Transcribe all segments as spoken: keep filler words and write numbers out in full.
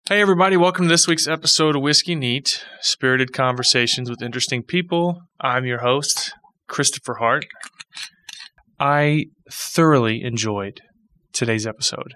Hey everybody, welcome to this week's episode of Whiskey Neat, spirited conversations with interesting people. I'm your host, Christopher Hart. I thoroughly enjoyed today's episode.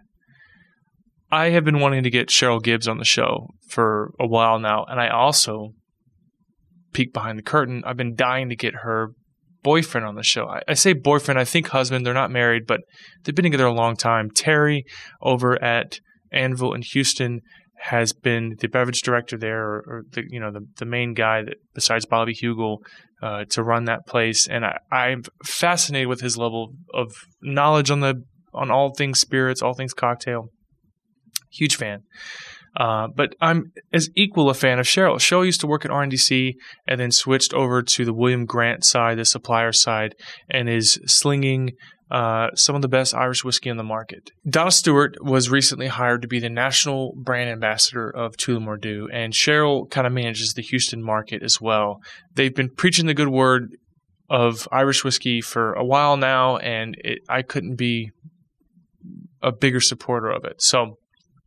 I have been wanting to get Cheryl Gibbs on the show for a while now, and I also, peek behind the curtain, I've been dying to get her boyfriend on the show. I, I say boyfriend, I think husband, they're not married, but they've been together a long time. Terry over at Anvil in Houston has been the beverage director there, or, or the you know the, the main guy that besides Bobby Hugel uh, to run that place, and I, I'm fascinated with his level of knowledge on the on all things spirits, all things cocktail. Huge fan, uh, but I'm as equal a fan of Cheryl. Cheryl used to work at R and D C and then switched over to the William Grant side, the supplier side, and is slinging Uh, some of the best Irish whiskey on the market. Donna Stewart was recently hired to be the national brand ambassador of Tullamore Dew, and Cheryl kind of manages the Houston market as well. They've been preaching the good word of Irish whiskey for a while now, and it, I couldn't be a bigger supporter of it. So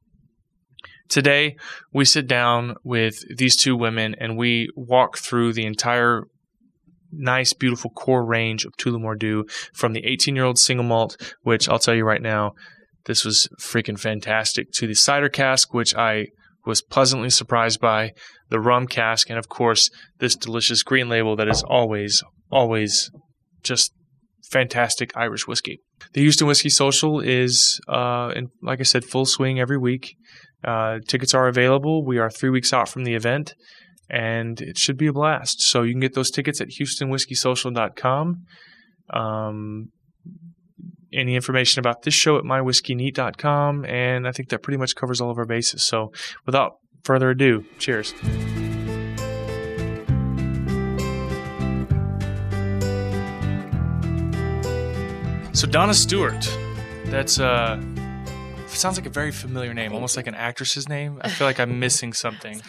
today we sit down with these two women and we walk through the entire nice, beautiful core range of Tullamore Dew, from the eighteen-year-old single malt, which I'll tell you right now, this was freaking fantastic, to the cider cask, which I was pleasantly surprised by, the rum cask, and of course, this delicious green label that is always, always just fantastic Irish whiskey. The Houston Whiskey Social is, uh, in, like I said, full swing every week. Uh, tickets are available. We are three weeks out from the event, and it should be a blast. So you can get those tickets at houston whiskey social dot com. Um, any information about this show at my whiskey neat dot com, and I think that pretty much covers all of our bases. So without further ado, cheers. So Donna Stewart, that's uh, sounds like a very familiar name, almost like an actress's name. I feel like I'm missing something.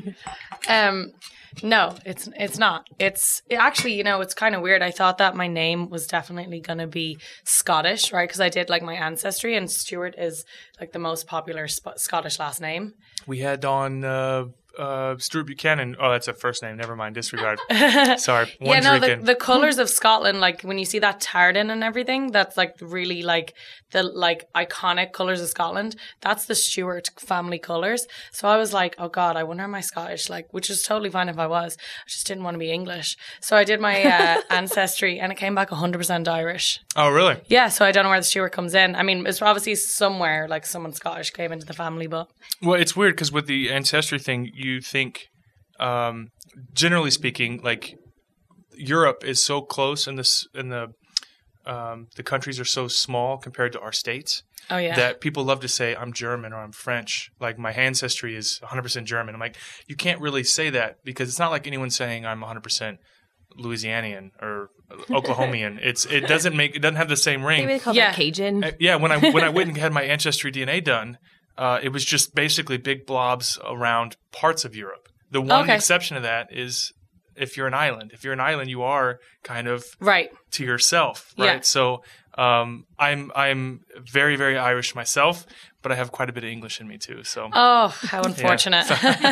Um, no, it's it's not. It's it actually, you know, it's kind of weird. I thought that my name was definitely going to be Scottish, right? Because I did like my ancestry, and Stewart is like the most popular Sp- Scottish last name. We had on uh, uh, Stuart Buchanan. Oh, that's a first name. Never mind. Disregard. Sorry. One yeah, no, the, drinking. the colors of Scotland, like when you see that tartan and everything, that's like really like the like iconic colors of Scotland. That's the Stewart family colors. So I was like, oh God, I wonder am I Scottish? Like, which is totally fine if I was. I just didn't want to be English. So I did my uh, ancestry, and it came back one hundred percent Irish. Oh, really? Yeah, so I don't know where the Stewart comes in. I mean, it's obviously somewhere like someone Scottish came into the family, but Well, it's weird because with the ancestry thing, you think, um, generally speaking, like Europe is so close, and this and the um, the countries are so small compared to our states. oh yeah, That people love to say I'm German or I'm French. Like my ancestry is one hundred percent German. I'm like, you can't really say that because it's not like anyone's saying I'm one hundred percent Louisianian or Oklahomian. It's it doesn't make it doesn't have the same ring. Maybe they call Yeah. that Cajun. Uh, yeah, when I when I went and had my ancestry D N A done, uh, it was just basically big blobs around parts of Europe. The one Okay. exception to that is if you're an island. If you're an island, you are kind of right. to yourself, right? Yeah. So um, I'm I'm very very Irish myself, but I have quite a bit of English in me too. So Oh, how unfortunate.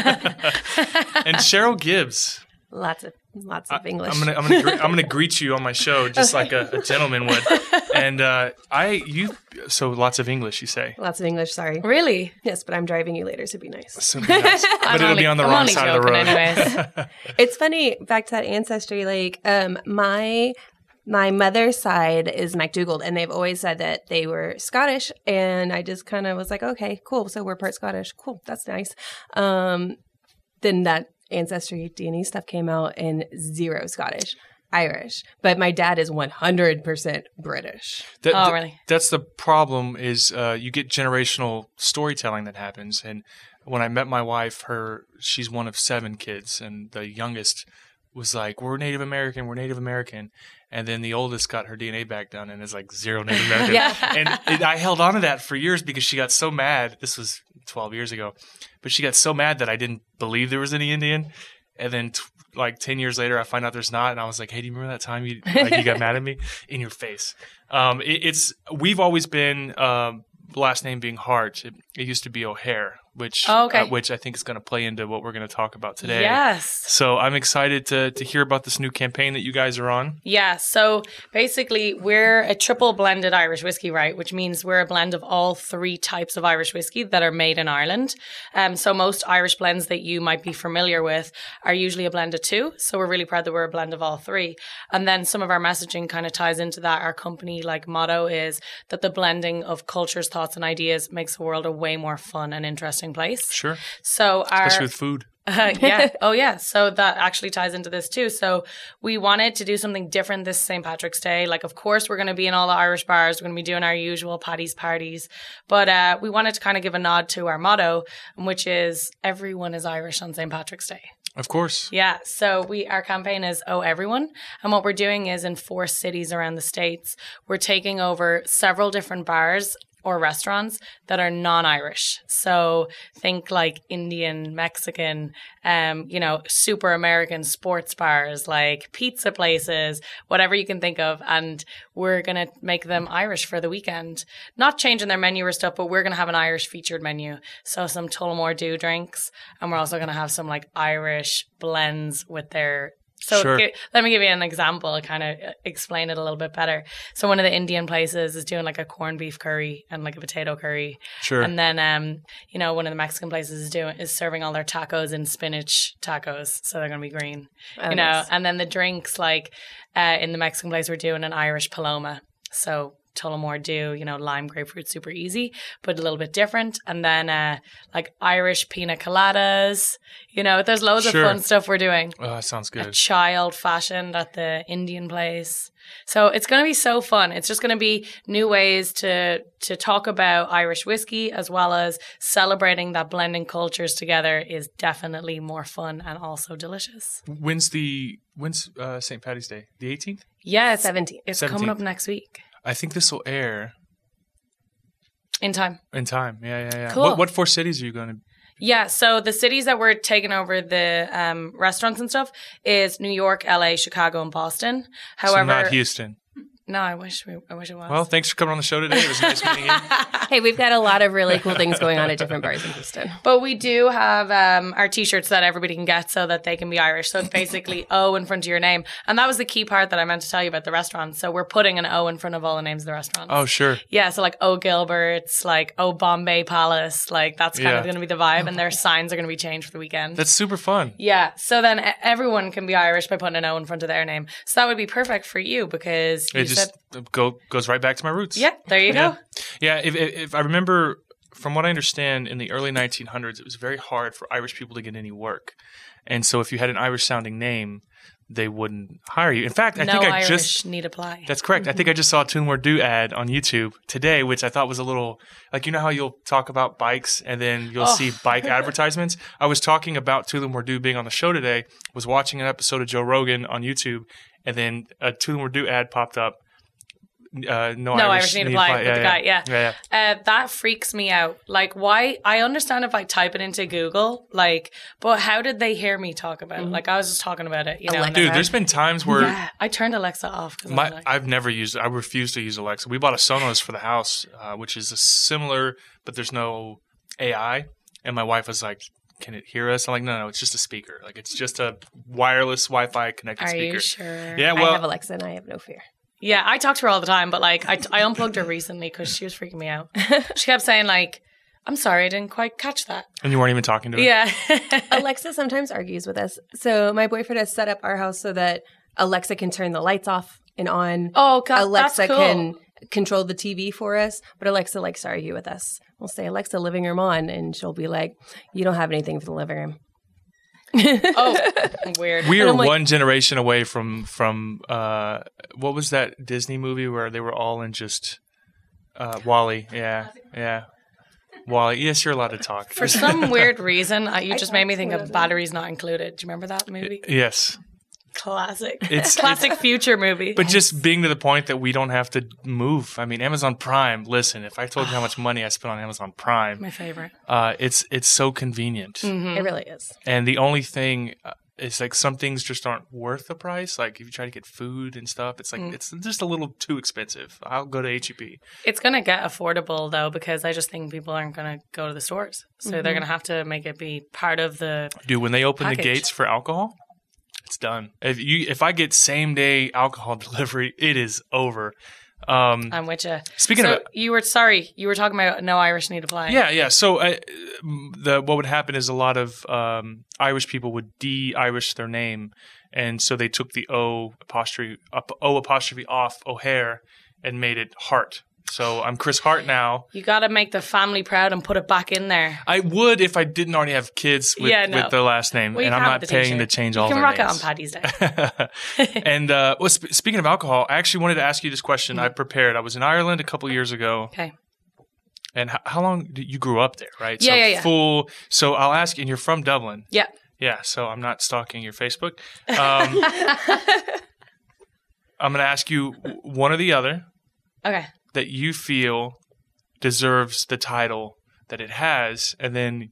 and Cheryl Gibbs. Lots of lots of English. I'm gonna I'm gonna gre- I'm gonna greet you on my show just like a, a gentleman would. And uh, I you so lots of English you say. Lots of English. Sorry. Really? Yes, but I'm driving you later, so it'd be nice. So be nice. But I'm it'll only- be on the I'm wrong only side of the joking road. anyways. It's funny. Back to that ancestry. Like, um, my my mother's side is MacDougall, and they've always said that they were Scottish, and I just kind of was like, okay, cool. So we're part Scottish. Cool, that's nice. Um, then that ancestry D N A stuff came out, and zero Scottish. Irish, but my dad is one hundred percent British. That, Oh, that- really? That's the problem is uh, you get generational storytelling that happens. And when I met my wife, her she's one of seven kids, and the youngest was like, we're Native American, we're Native American. And then the oldest got her D N A back done and is like zero Native American. Yeah. And it, I held on to that for years because she got so mad. This was twelve years ago. But she got so mad that I didn't believe there was any Indian. And then t- like ten years later, I find out there's not. And I was like, hey, do you remember that time you, like, you got mad at me? In your face. Um, it, it's We've always been, um, last name being Hart. It, it used to be O'Hare which Oh, okay. uh, which I think is going to play into what we're going to talk about today. Yes. So I'm excited to to hear about this new campaign that you guys are on. Yeah, so basically we're a triple blended Irish whiskey, right? Which means we're a blend of all three types of Irish whiskey that are made in Ireland. Um, so most Irish blends that you might be familiar with are usually a blend of two. So we're really proud that we're a blend of all three. And then some of our messaging kind of ties into that. Our company like motto is that the blending of cultures, thoughts, and ideas makes the world a way more fun and interesting place. Sure. So our Especially with food. Uh, yeah. Oh, yeah. So that actually ties into this too. So we wanted to do something different this Saint Patrick's Day. Like, of course, we're going to be in all the Irish bars. We're going to be doing our usual Paddy's parties. But uh, we wanted to kind of give a nod to our motto, which is everyone is Irish on Saint Patrick's Day. Of course. Yeah. So we our campaign is Oh Everyone. And what we're doing is in four cities around the States, we're taking over several different bars or restaurants that are non-Irish. So think like Indian, Mexican, um, you know, super American sports bars, like pizza places, whatever you can think of. And we're going to make them Irish for the weekend. Not changing their menu or stuff, but we're going to have an Irish featured menu. So some Tullamore Dew drinks. And we're also going to have some like Irish blends with their So Sure. g- let me give you an example, kind of explain it a little bit better. So one of the Indian places is doing like a corned beef curry and like a potato curry. Sure. And then, um, you know, one of the Mexican places is doing is serving all their tacos in spinach tacos, so they're going to be green. Oh, you know, nice. and then the drinks, like uh, in the Mexican place, we're doing an Irish Paloma. So Tullamore Dew, you know, lime, grapefruit, super easy, but a little bit different. And then uh, like Irish pina coladas. You know, there's loads Sure. of fun stuff we're doing. Oh, that sounds A good. child fashioned at the Indian place. So it's going to be so fun. It's just going to be new ways to to talk about Irish whiskey, as well as celebrating that blending cultures together is definitely more fun and also delicious. When's the when's uh, Saint Patty's Day? The eighteenth? Yeah, it's, seventeen. it's coming seventeenth. up next week I think this will air in time. in time. Yeah, yeah, yeah. Cool. What, what four cities are you going to? Yeah, so the cities that we're taking over the um, restaurants and stuff is New York, L A, Chicago, and Boston. However, so not Houston. no, I wish we, I wish it was. Well, thanks for coming on the show today. It was nice meeting you. Hey, we've got a lot of really cool things going on at different bars in Houston. But we do have um, our T-shirts that everybody can get so that they can be Irish. So it's basically O in front of your name. And that was the key part that I meant to tell you about the restaurants. So we're putting an O in front of all the names of the restaurants. Oh, sure. Yeah, so like O Gilbert's, like O Bombay Palace. Like that's kind Yeah. of going to be the vibe. And their signs are going to be changed for the weekend. That's super fun. Yeah, so then e- everyone can be Irish by putting an O in front of their name. So that would be perfect for you because you It just said, go goes right back to my roots. yeah, there you Yeah. go. Yeah, if, if, if I remember, from what I understand, in the early nineteen hundreds, it was very hard for Irish people to get any work. And so if you had an Irish-sounding name, they wouldn't hire you. In fact, I no think I Irish just... need apply. That's correct. I think I just saw a Tullamore Dew ad on YouTube today, which I thought was a little... Like, you know how you'll talk about bikes and then you'll Oh. see bike advertisements? I was talking about Tullamore Dew being on the show today, was watching an episode of Joe Rogan on YouTube, and then a Tullamore Dew ad popped up. Uh, no, No Irish Irish need apply with yeah, the yeah. guy, yeah. Yeah, yeah. Uh, that freaks me out. Like, why? I understand if I type it into Google, like, but how did they hear me talk about it? Like, I was just talking about it, you know. and Alexa. Dude, there's been times where... yeah, I turned Alexa off because I My, was like, I've never used I refuse to use Alexa. We bought a Sonos for the house, uh, which is a similar, but there's no A I. And my wife was like, can it hear us? I'm like, no, no, it's just a speaker. Like, it's just a wireless Wi-Fi connected are speaker. you sure? Yeah, I well, have Alexa and I have no fear. Yeah, I talk to her all the time, but like, I, I unplugged her recently because she was freaking me out. She kept saying like, I'm sorry, I didn't quite catch that. and you weren't even talking to her? Yeah. Alexa sometimes argues with us. So my boyfriend has set up our house so that Alexa can turn the lights off and on. Oh, God, Alexa that's cool. can control the T V for us, but Alexa likes to argue with us. We'll say, Alexa, living room on, and she'll be like, you don't have anything for the living room. Oh, weird. We And are I'm like- one generation away from from uh, what was that Disney movie where they were all in just uh, Wall-E? Yeah, yeah, Wall-E. Yes, you're allowed to talk. For some weird reason, uh, you just made me think talked of about it. Batteries Not Included. Do you remember that movie? Yes, Classic. It's- Classic future movie. but just being to the point that we don't have to move. I mean, Amazon Prime. Listen, if I told you how much money I spent on Amazon Prime, My favorite. uh, it's it's so convenient. Mm-hmm. It really is. And the only thing, uh, it's like some things just aren't worth the price. Like if you try to get food and stuff, it's like Mm. it's just a little too expensive. I'll go to H E B. It's going to get affordable, though, because I just think people aren't going to go to the stores. So Mhm. they're going to have to make it be part of the... Dude, when they open the Package. gates for alcohol, it's done. If you if I get same day alcohol delivery, it is over. Um, I'm with you. speaking so of you were, sorry, you were talking about no Irish need apply. yeah, yeah. So I, the what would happen is a lot of um, Irish people would de-Irish their name, and so they took the O apostrophe up, O apostrophe off O'Hare and made it Hart. So I'm Chris Hart now. You got to make the family proud and put it back in there. I would if I didn't already have kids with, Yeah, no. with their last name, Well, you and can I'm have not the paying t-shirt. to change You all can their rock names. it on Paddy's Day. and uh, well, sp- speaking of alcohol, I actually wanted to ask you this question. I prepared. I was in Ireland a couple years ago. Okay. And h- how long did you grew up there, right? Yeah, so yeah, yeah. Full. So I'll ask you, and you're from Dublin. Yeah. Yeah, so I'm not stalking your Facebook. Um, I'm going to ask you one or the other Okay. that you feel deserves the title that it has, and then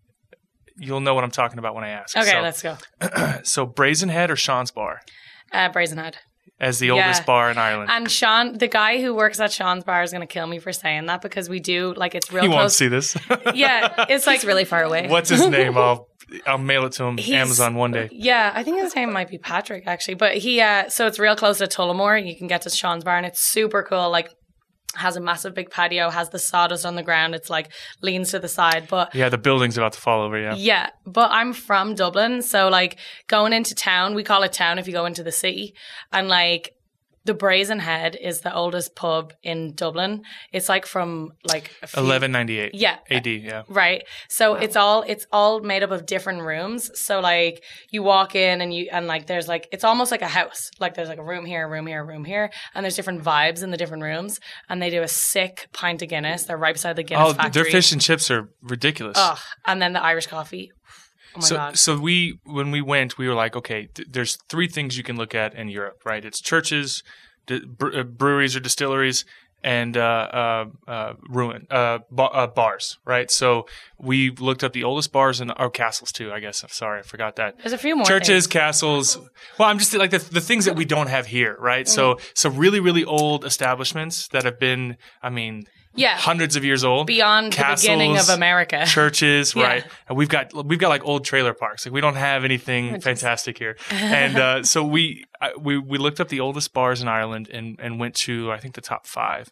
you'll know what I'm talking about when I ask. Okay, so, let's go. So Brazenhead or Sean's Bar Uh, Brazenhead. as the Yeah. oldest bar in Ireland? And Sean, the guy who works at Sean's Bar is going to kill me for saying that because we do, like, it's real He close. won't see this. Yeah, it's like It's really far away. What's his name? I'll I'll mail it to him He's- Amazon one day. Yeah, I think his name might be Patrick actually, but he uh so it's real close to Tullamore. You can get to Sean's Bar and it's super cool. Like has a massive big patio, has the sawdust on the ground. It's like leans to the side, but Yeah, the building's about to fall over. Yeah. yeah, but I'm from Dublin, so like going into town, we call it town if you go into the city, and like the Brazenhead is the oldest pub in Dublin. It's like from like a few, eleven ninety-eight. Yeah. A D. Yeah. Right. So it's all it's all made up of different rooms. So like you walk in and you and like there's like it's almost like a house. Like there's like a room here, a room here, a room here, and there's different vibes in the different rooms. And they do a sick pint of Guinness. They're right beside the Guinness Oh, factory. their fish and chips are ridiculous. Ugh. And then the Irish coffee. Oh my so, god. so we when we went, we were like, okay, th- there's three things you can look at in Europe, right? It's churches, di- bre- uh, breweries or distilleries, and uh, uh, uh, ruin uh, ba- uh, bars, right? So we looked up the oldest bars and or castles too. I guess. I'm sorry, I forgot that. There's a few more Churches, things. castles. Well, I'm just like the the things that we don't have here, right? So so really really old establishments that have been, I mean, Yeah. hundreds of years old. Beyond the beginning of Castles, America. churches, Yeah. right? And we've got we've got like old trailer parks. Like we don't have anything fantastic here. And uh, so we I, we we looked up the oldest bars in Ireland and and went to I think the top five.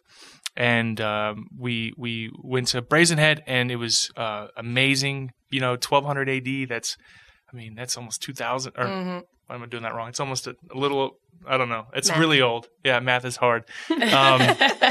And um, we we went to Brazenhead and it was uh, amazing. You know, twelve hundred A D. That's I mean that's almost two thousand. Or Mhm. why am I doing that wrong? It's almost a, a little. I don't know. It's Math. really old. Yeah, math is hard. Um,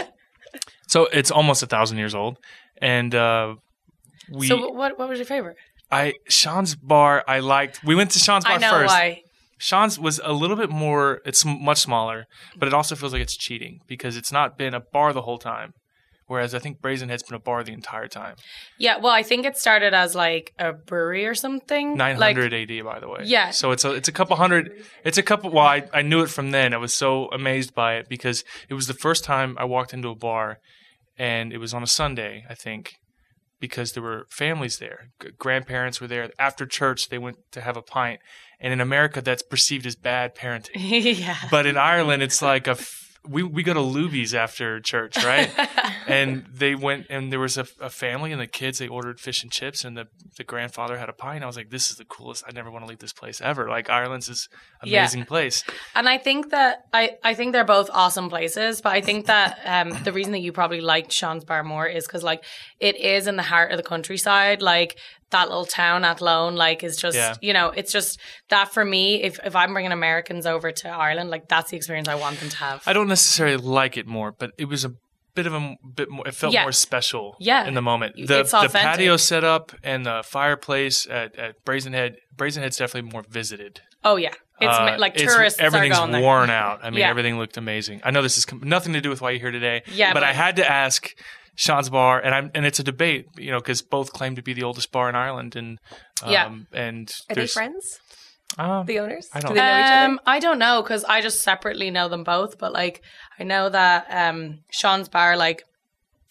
so it's almost a thousand years old, and uh, we. So what what was your favorite? I Sean's Bar. I liked. We went to Sean's Bar I know first. why. Sean's was a little bit more. It's m- much smaller, but it also feels like it's cheating because it's not been a bar the whole time. Whereas I think Brazenhead's been a bar the entire time. Yeah, well, I think it started as like a brewery or something. nine Like, hundred A D, by the way. Yeah. So it's a it's a couple hundred. It's a couple. Well, I, I knew it from then. I was so amazed by it because it was the first time I walked into a bar, and it was on a Sunday, I think, because there were families there. G- grandparents were there. After church, they went to have a pint. And in America, that's perceived as bad parenting. yeah. But in Ireland, it's like a f- we we go to Luby's after church, right? And they went, and there was a, a family and the kids. They ordered fish and chips, and the the grandfather had a pint. I was like, "This is the coolest! I never want to leave this place ever." Like Ireland's this Yeah. amazing place. And I think that I, I think they're both awesome places, but I think that um, the reason that you probably liked Sean's Bar more is because like it is in the heart of the countryside, like that little town Athlone, like is just Yeah. you know it's just that for me. If if I'm bringing Americans over to Ireland, like that's the experience I want them to have. I don't necessarily like it more, but it was a bit of a m- bit more. It felt Yeah. more special. Yeah. In the moment, It's the the authentic. patio setup and the fireplace at, at Brazenhead. Brazenhead's definitely more visited. oh yeah, it's Uh, ma- like it's- tourists are everything's going there. worn out. I mean, Yeah. everything looked amazing. I know this is com- nothing to do with why you're here today. Yeah, but, but- I had to ask Sean's Bar, and I'm and it's a debate, you know, because both claim to be the oldest bar in Ireland, and um, Yeah. and Are they there's friends? um, The owners? I don't Do they know each other? Um, I don't know because I just separately know them both, but like I know that um, Sean's Bar, like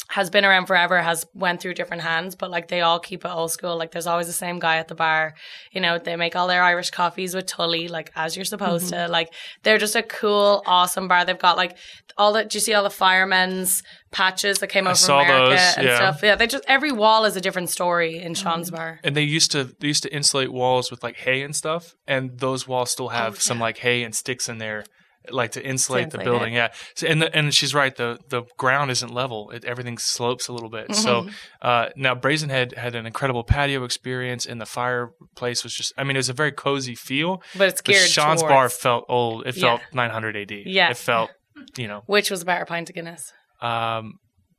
has been around forever, has went through different hands, but like they all keep it old school. Like there's always the same guy at the bar. You know, they make all their Irish coffees with Tully, like as you're supposed mm-hmm. to. Like they're just a cool, awesome bar. They've got like all the, do you see all the firemen's patches that came over from America those, and yeah. stuff? Yeah, they just, every wall is a different story in Sean's bar. And they used to, they used to insulate walls with like hay and stuff. And those walls still have oh, yeah. some like hay and sticks in there. Like to insulate, to insulate the building, it. yeah. So, and the, and she's right. The the ground isn't level. It, everything slopes a little bit. Mm-hmm. So uh, now Brazenhead had an incredible patio experience, and the fireplace was just. I mean, it was a very cozy feel. But it's geared but Sean's towards, bar felt old. It felt yeah. nine hundred A D. Yeah, it felt, you know. Which was a better pint of Guinness? Um,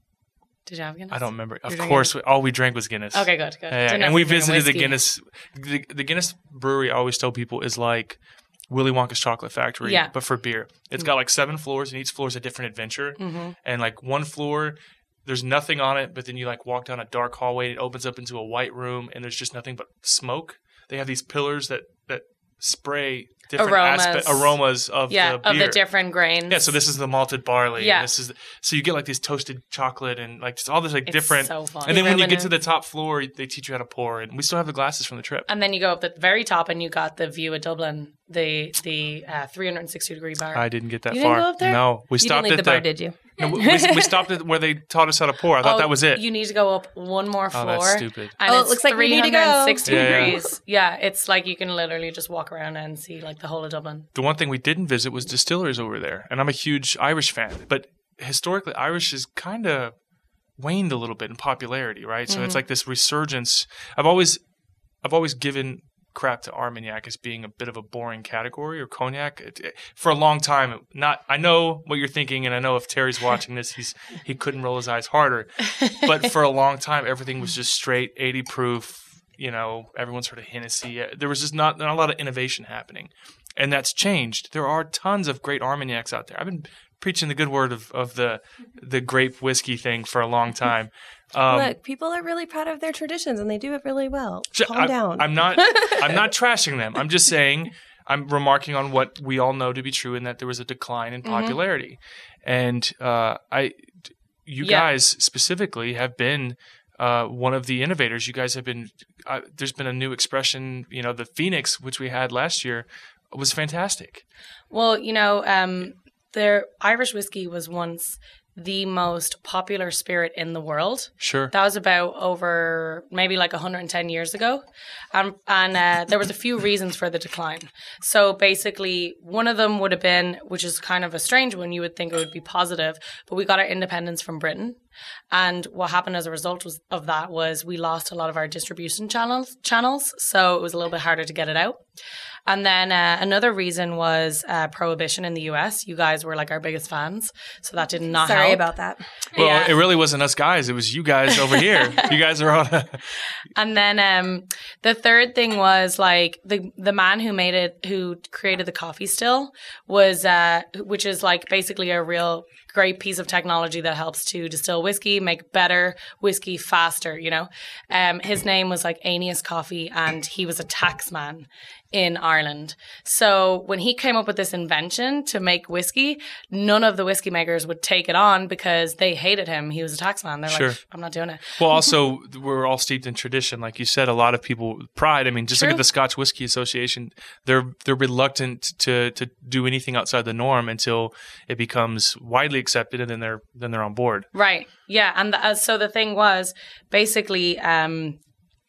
Did you have Guinness? I don't remember. Of course, we, all we drank was Guinness. Okay, good, good. Yeah, and we visited the Guinness. The, the Guinness brewery. I always tell people is like Willy Wonka's Chocolate Factory, yeah. but for beer. It's got like seven floors, and each floor is a different adventure. Mm-hmm. And like one floor, there's nothing on it, but then you like walk down a dark hallway, it opens up into a white room, and there's just nothing but smoke. They have these pillars that that spray different aromas, aspe- aromas of yeah, the beer. of the different grains. Yeah, so this is the malted barley. Yeah. And this is so you get like these toasted chocolate and like just all this like it's different. So fun. And then when you get to the top floor, they teach you how to pour, and we still have the glasses from the trip. And then you go up the very top, and you got the view of Dublin, the the uh, three hundred sixty degree bar. I didn't get that you far. Didn't go up there? No, we you stopped didn't leave at the bar, the, did you? No, we, we stopped at where they taught us how to pour. I thought oh, that was it. You need to go up one more floor. Oh, that's stupid. And oh, it's it looks like we need to go. three hundred sixty yeah, degrees. Yeah. yeah, it's like you can literally just walk around and see like the whole of Dublin. The one thing we didn't visit was distilleries over there, and I'm a huge Irish fan. But historically, Irish is kind of waned a little bit in popularity, right? So mm-hmm. it's like this resurgence. I've always, I've always given crap to Armagnac as being a bit of a boring category, or cognac it, it, for a long time. Not, I know what you're thinking, and I know if Terry's watching this, he's he couldn't roll his eyes harder. But for a long time, everything was just straight eighty proof. You know, everyone's heard of Hennessy. There was just not, not a lot of innovation happening, and that's changed. There are tons of great Armagnacs out there. I've been preaching the good word of, of the the grape whiskey thing for a long time. Um, Look, people are really proud of their traditions, and they do it really well. Calm I, down. I'm not. I'm not trashing them. I'm just saying. I'm remarking on what we all know to be true, in that there was a decline in popularity, mm-hmm. and uh, I, you yeah. guys specifically have been uh, one of the innovators. You guys have been. Uh, there's been a new expression. You know, the Phoenix, which we had last year, was fantastic. Well, you know, um, their Irish whiskey was once the most popular spirit in the world. Sure. That was about over maybe like one hundred ten years ago. Um, and uh, there was a few reasons for the decline. So basically, one of them would have been, which is kind of a strange one, you would think it would be positive, but we got our independence from Britain. And what happened as a result was, of that was we lost a lot of our distribution channels, channels. So it was a little bit harder to get it out. And then uh, another reason was uh, prohibition in the U S. You guys were like our biggest fans, so that did not Sorry help. about that. Well, yeah. it really wasn't us guys. It was you guys over here. You guys are on. A- and then um, the third thing was like the the man who made it, who created the coffee still, was uh, which is like basically a real great piece of technology that helps to distill whiskey, make better whiskey faster. You know, um, his name was like Aeneas Coffee, and he was a taxman in Ireland. So when he came up with this invention to make whiskey, none of the whiskey makers would take it on because they hated him. He was a taxman. They're sure. like, I'm not doing it. Well, also, we're all steeped in tradition. Like you said, a lot of people, pride. I mean, just True. look at the Scotch Whisky Association. They're they're reluctant to to do anything outside the norm until it becomes widely accepted, and then they're then they're on board. Right. Yeah. And the, uh, so the thing was, basically, um,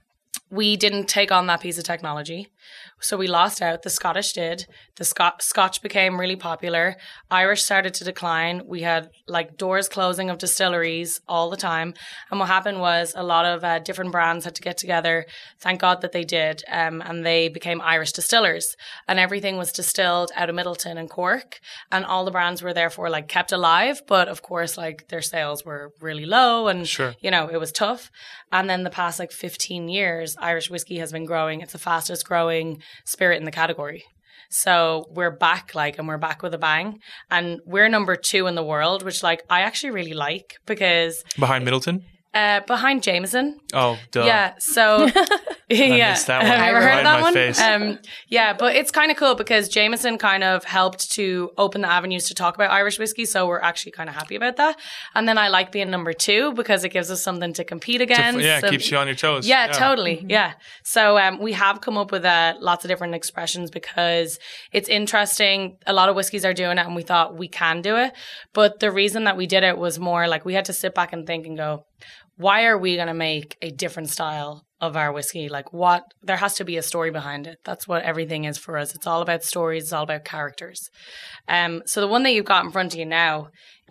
we didn't take on that piece of technology. So we lost out. The Scottish did. The Scot- Scotch became really popular. Irish started to decline. We had like doors closing of distilleries all the time. And what happened was a lot of uh, different brands had to get together. Thank God that they did. Um, and they became Irish distillers. And everything was distilled out of Middleton and Cork. And all the brands were therefore like kept alive. But of course, like their sales were really low. And, sure. you know, it was tough. And then the past like fifteen years, Irish whiskey has been growing. It's the fastest growing spirit in the category. So we're back, like, and we're back with a bang. And we're number two in the world, which, like, I actually really like because... Behind Middleton? Uh, behind Jameson. Oh, duh. Yeah, so yeah, missed that one. have you ever Right heard in that my one? face. Um, yeah, but it's kind of cool because Jameson kind of helped to open the avenues to talk about Irish whiskey, so we're actually kind of happy about that. And then I like being number two because it gives us something to compete against. To- yeah, it So- keeps you on your toes. Yeah, totally. Yeah. So um, we have come up with uh, lots of different expressions because it's interesting. A lot of whiskeys are doing it and we thought we can do it. But the reason that we did it was more like we had to sit back and think and go, why are we going to make a different style of our whiskey? Like what, there has to be a story behind it. That's what everything is for us. It's all about stories. It's all about characters. Um, so the one that you've got in front of you now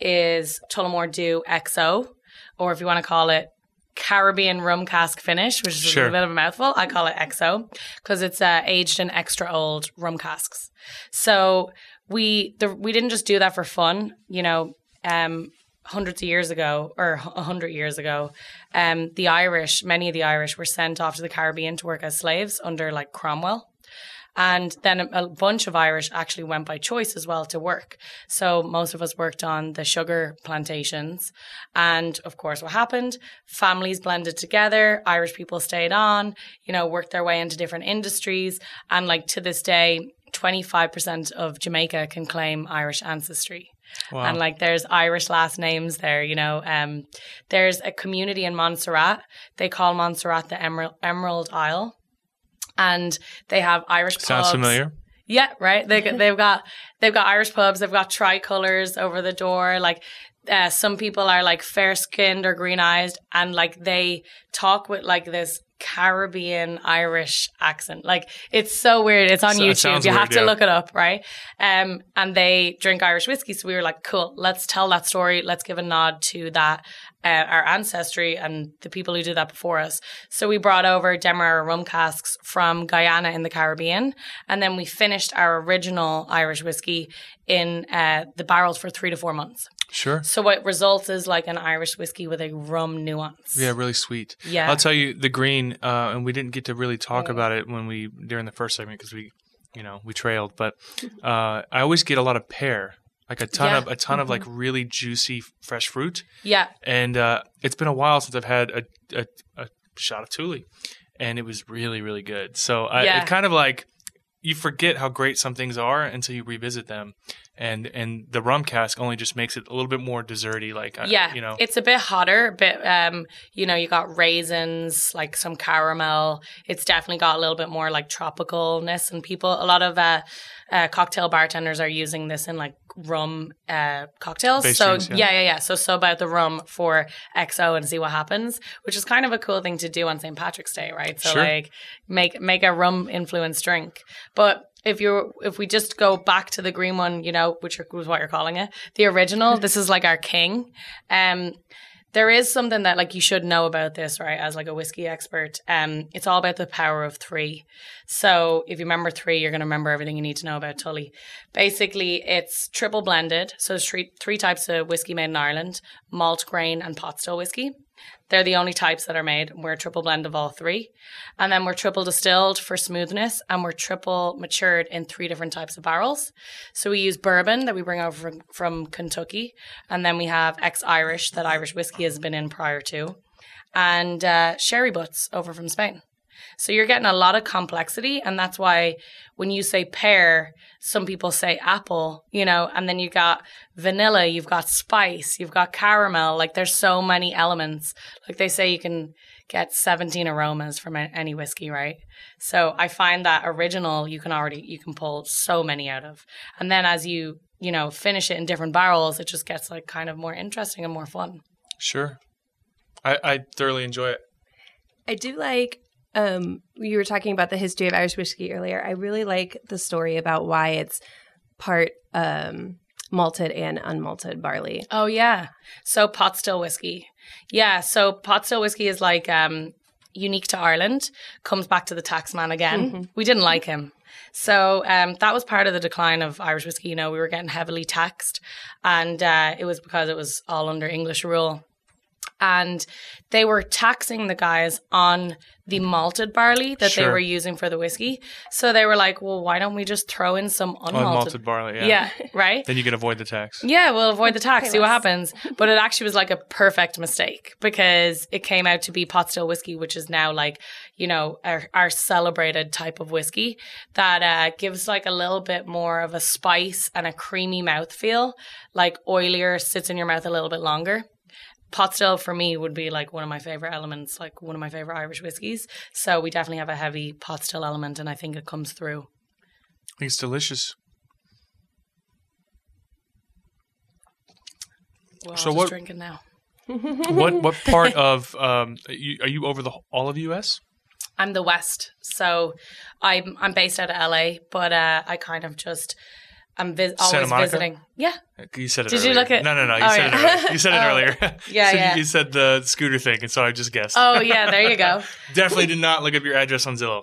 is Tullamore Dew X O, or if you want to call it Caribbean rum cask finish, which is Sure. a bit of a mouthful. I call it X O because it's uh, aged in extra old rum casks. So we the, we didn't just do that for fun, you know. Um, hundreds of years ago, or a hundred years ago, um, the Irish, many of the Irish, were sent off to the Caribbean to work as slaves under like Cromwell. And then a, a bunch of Irish actually went by choice as well to work. So most of us worked on the sugar plantations. And of course, what happened? Families blended together. Irish people stayed on, you know, worked their way into different industries. And like to this day, twenty-five percent of Jamaica can claim Irish ancestry. Wow. And like there's Irish last names there, you know. Um, there's a community in Montserrat. They call Montserrat the Emerald, Emerald Isle. And they have Irish pubs. Sounds familiar. Yeah, right. They they've got they've got Irish pubs. They've got tricolors over the door. Like uh, some people are like fair skinned or green eyed, and like they talk with like this Caribbean Irish accent. Like it's so weird. It's on So- it YouTube. sounds You weird, have to yeah. look it up, right? Um, and they drink Irish whiskey. So we were like, cool. Let's tell that story. Let's give a nod to that. Uh, our ancestry and the people who did that before us. So we brought over Demerara rum casks from Guyana in the Caribbean, and then we finished our original Irish whiskey in uh, the barrels for three to four months. Sure. So what results is like an Irish whiskey with a rum nuance. Yeah, really sweet. Yeah. I'll tell you the green, uh, and we didn't get to really talk about it when we during the first segment because we, you know, we trailed. But uh, I always get a lot of pear, like a ton Yeah. of a ton of like really juicy fresh fruit. Yeah. And uh, it's been a while since I've had a, a, a shot of Thule, and it was really really good. So I Yeah. it kind of like you forget how great some things are until you revisit them. And and the rum cask only just makes it a little bit more desserty, like I- Yeah, you know. it's a bit hotter, a bit um, you know, you got raisins, like some caramel. It's definitely got a little bit more like tropicalness, and people, a lot of uh, uh, cocktail bartenders are using this in like rum uh, cocktails. Base so drinks, yeah. yeah, yeah, yeah. So so about the rum for X O and see what happens, which is kind of a cool thing to do on Saint Patrick's Day, right? So Sure. like make make a rum influenced drink, but. If you if we just go back to the green one, you know, which was what you're calling it, the original, this is like our king. Um, there is something that like you should know about this, right? As like a whiskey expert, um, it's all about the power of three. So if you remember three, you're going to remember everything you need to know about Tully. Basically, it's triple blended. So there's three three types of whiskey made in Ireland: malt, grain, and pot still whiskey. They're the only types that are made. We're a triple blend of all three. And then we're triple distilled for smoothness, and we're triple matured in three different types of barrels. So we use bourbon that we bring over from, from Kentucky. And then we have ex-Irish that Irish whiskey has been in prior to. And uh, sherry butts over from Spain. So you're getting a lot of complexity, and that's why when you say pear, some people say apple, you know, and then you got vanilla, you've got spice, you've got caramel. Like there's so many elements. Like they say you can get seventeen aromas from a- any whiskey, right? So I find that original you can already, you can pull so many out of. And then as you, you know, finish it in different barrels, it just gets like kind of more interesting and more fun. Sure. I, I thoroughly enjoy it. I do like, um, you were talking about the history of Irish whiskey earlier. I really like the story about why it's part um, malted and unmalted barley. Oh, yeah. So pot still whiskey. Yeah. So pot still whiskey is like um, unique to Ireland, comes back to the taxman again. Mm-hmm. We didn't like him. So um, that was part of the decline of Irish whiskey. You know, we were getting heavily taxed, and uh, it was because it was all under English rule. and they were taxing the guys on the malted barley that Sure. they were using for the whiskey. So they were like, well, why don't we just throw in some unmalted, Unmalted barley, yeah. Yeah, right? Then you can avoid the tax. Yeah, we'll avoid the tax, Pay see what less. happens. But it actually was like a perfect mistake because it came out to be pot still whiskey, which is now like, you know, our, our celebrated type of whiskey that uh, gives like a little bit more of a spice and a creamy mouthfeel, like oilier, sits in your mouth a little bit longer. Pot still for me would be like one of my favorite elements, like one of my favorite Irish whiskies. So we definitely have a heavy pot still element, and I think it comes through. I think it's delicious. Well, So I'm what- just drinking now. What what part of um are you, are you over the all of the U S? I'm the West, so I'm I'm based out of L A, but uh, I kind of just I'm vis- Santa always Monica? visiting. Yeah, You said it Did earlier. you look at- No, no, no. You Oh, said yeah. it earlier. You said it Oh, earlier. yeah, So yeah. You said the scooter thing, and so I just guessed. Oh yeah, there you go. Definitely did not look up your address on Zillow.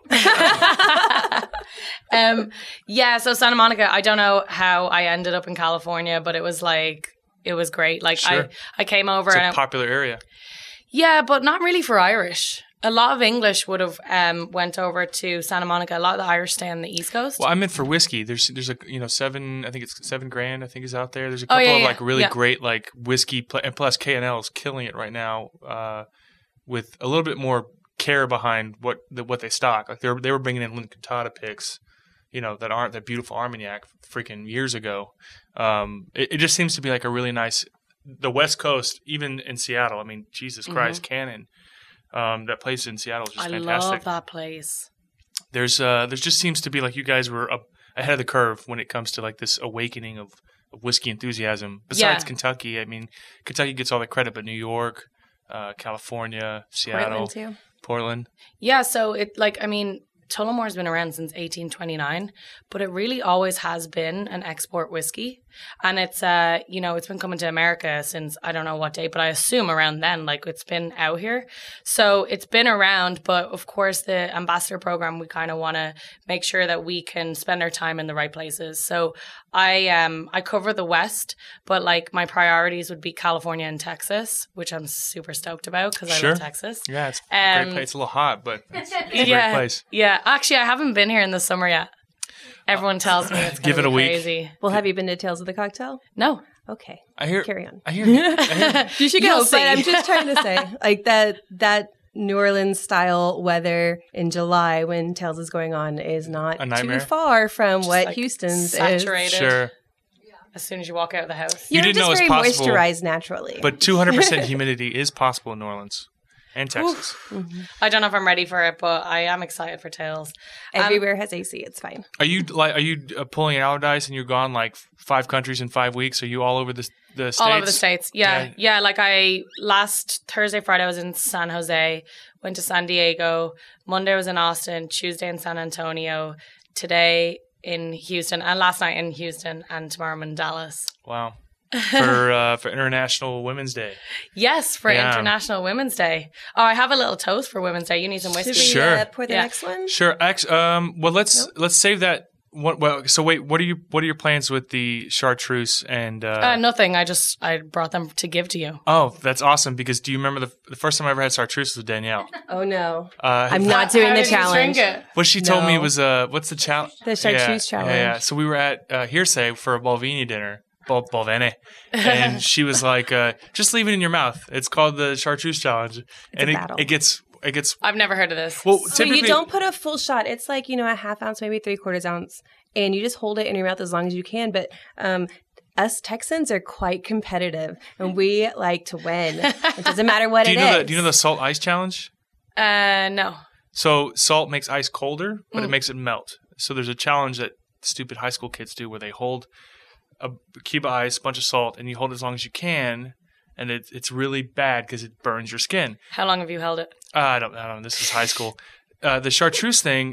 um, yeah, so Santa Monica. I don't know how I ended up in California, but it was like it was great. Like Sure. I I came over It's a and I- popular area. yeah, but not really for Irish. A lot of English would have um went over to Santa Monica. A lot of the Irish stay on the East Coast. Well, I meant for whiskey. There's there's a you know seven. I think it's seven grand. I think is out there. There's a Oh, couple yeah, of yeah, like really yeah. great like whiskey, pl- and plus K and L is killing it right now uh, with a little bit more care behind what the, what they stock. Like they were they were bringing in Lincantata picks, you know, that aren't that beautiful Armagnac freaking years ago. Um, it, it just seems to be like a really nice. The West Coast, even in Seattle. I mean, Jesus Christ, Cannon. Um, that place in Seattle is just Mm-hmm. I fantastic. love that place. There's uh there just seems to be like you guys were up ahead of the curve when it comes to like this awakening of, of whiskey enthusiasm. Besides Yeah. Kentucky, I mean, Kentucky gets all the credit, but New York, uh, California, Seattle, Portland too. Portland. Yeah, so it like I mean, Tullamore's been around since eighteen twenty-nine, but it really always has been an export whiskey. And it's uh, you know, it's been coming to America since I don't know what date, but I assume around then, like it's been out here. So it's been around, but of course the ambassador program, we kind of want to make sure that we can spend our time in the right places. So I um I cover the West, but like my priorities would be California and Texas, which I'm super stoked about because I Sure. love Texas. Yeah, it's a great Um, place. It's a little hot, but it's, it's a yeah, great place. Yeah, actually, I haven't been here in the summer yet. Everyone tells me it's Give gonna it a be week. crazy. Well, have you been to Tales of the Cocktail? No, Okay, I hear. carry on. I hear. I hear You should You'll go. see. But I'm just trying to say, like that that New Orleans style weather in July when Tales is going on is not A nightmare? too far from what like, Houston's saturated. is. sure, as soon as you walk out of the house. You You're didn't just know it's very possible, moisturized naturally. but two hundred percent humidity is possible in New Orleans and Texas. I don't know if I'm ready for it, but I am excited for Tales. Um, everywhere has A C. It's fine. Are you like? Are you uh, pulling Allardyce and you're gone like five countries in five weeks? Are you all over the the states? all over the states. Yeah, Yeah. yeah. Like I last Thursday, Friday, I was in San Jose. Went to San Diego. Monday I was in Austin. Tuesday in San Antonio. Today in Houston, and last night in Houston, and tomorrow I'm in Dallas. Wow. for uh, for International Women's Day. Yes, for Yeah. International Women's Day. Oh, I have a little toast for Women's Day. You need some whiskey. Should we Sure. uh, pour the Yeah. next one? Sure. Ex- um. Well, let's let's save that. What? Well, so wait. What are you? What are your plans with the chartreuse and? Uh, Uh, nothing. I just I brought them to give to you. oh, that's awesome. Because do you remember the the first time I ever had chartreuse was with Danielle? Oh no, Uh, I'm not doing How the did you challenge. drink it? What she told me No. was uh, what's the challenge? The chartreuse challenge. Yeah, yeah. So we were at uh, Hearsay for a Balvenie dinner. Bal- Balvenie. And she was like, uh, just leave it in your mouth. It's called the chartreuse challenge. and a it, battle. it gets it gets I've never heard of this. well So typically you don't put a full shot. It's like, you know, a half ounce, maybe three quarters ounce, and you just hold it in your mouth as long as you can. But um, us Texans are quite competitive, and we like to win. It doesn't matter what do you it know is. the do you know the salt ice challenge? uh, no. So salt makes ice colder, but Mm. it makes it melt. So there's a challenge that stupid high school kids do where they hold a cube of ice, a bunch of salt, and you hold it as long as you can, and it, it's really bad because it burns your skin. How long have you held it? Uh, I don't I don't know. This is high school. Uh, the chartreuse thing,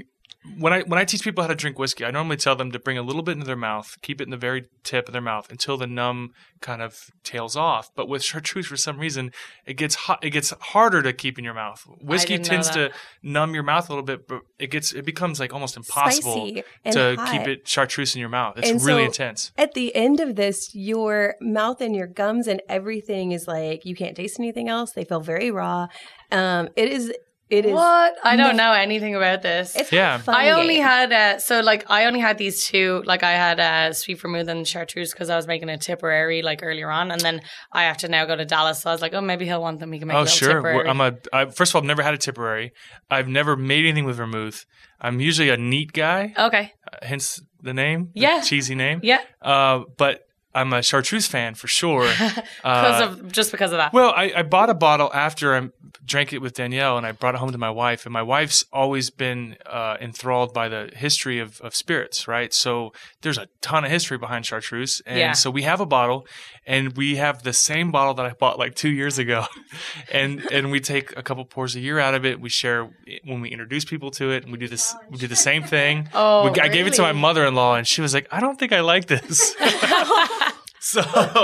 when I when I teach people how to drink whiskey, I normally tell them to bring a little bit into their mouth, keep it in the very tip of their mouth until the numb kind of tails off. But with chartreuse, for some reason, it gets hot, it gets harder to keep in your mouth. Whiskey didn't know tends that. to numb your mouth a little bit, but it gets it becomes like almost impossible Spicy and to hot. keep it chartreuse in your mouth. It's And really so- intense. At the end of this, your mouth and your gums and everything is like you can't taste anything else. They feel very raw. Um, it is. It is. What? I don't know anything about this. It's Yeah. a fun I only game. had uh, so like I only had these two. Like I had uh, sweet vermouth and chartreuse because I was making a Tipperary like earlier on, and then I have to now go to Dallas. So I was like, oh, maybe he'll want them. We can make a Oh, little sure. Tipperary. Well, I'm a. I, first of all, I've never had a Tipperary. I've never made anything with vermouth. I'm usually a neat guy, okay. uh, hence the name. the Yeah. cheesy name. Yeah. Uh, but I'm a chartreuse fan for sure. Because Uh, of just because of that. Well, I, I bought a bottle after I drank it with Danielle, and I brought it home to my wife. And my wife's always been uh, enthralled by the history of, of spirits, right? So there's a ton of history behind chartreuse. And Yeah. so we have a bottle, and we have the same bottle that I bought like two years ago. and and we take a couple pours a year out of it. We share when we introduce people to it, and we do this. We do the same thing. Oh, we, I gave it to my really? mother-in-law, and she was like, "I don't think I like this." so,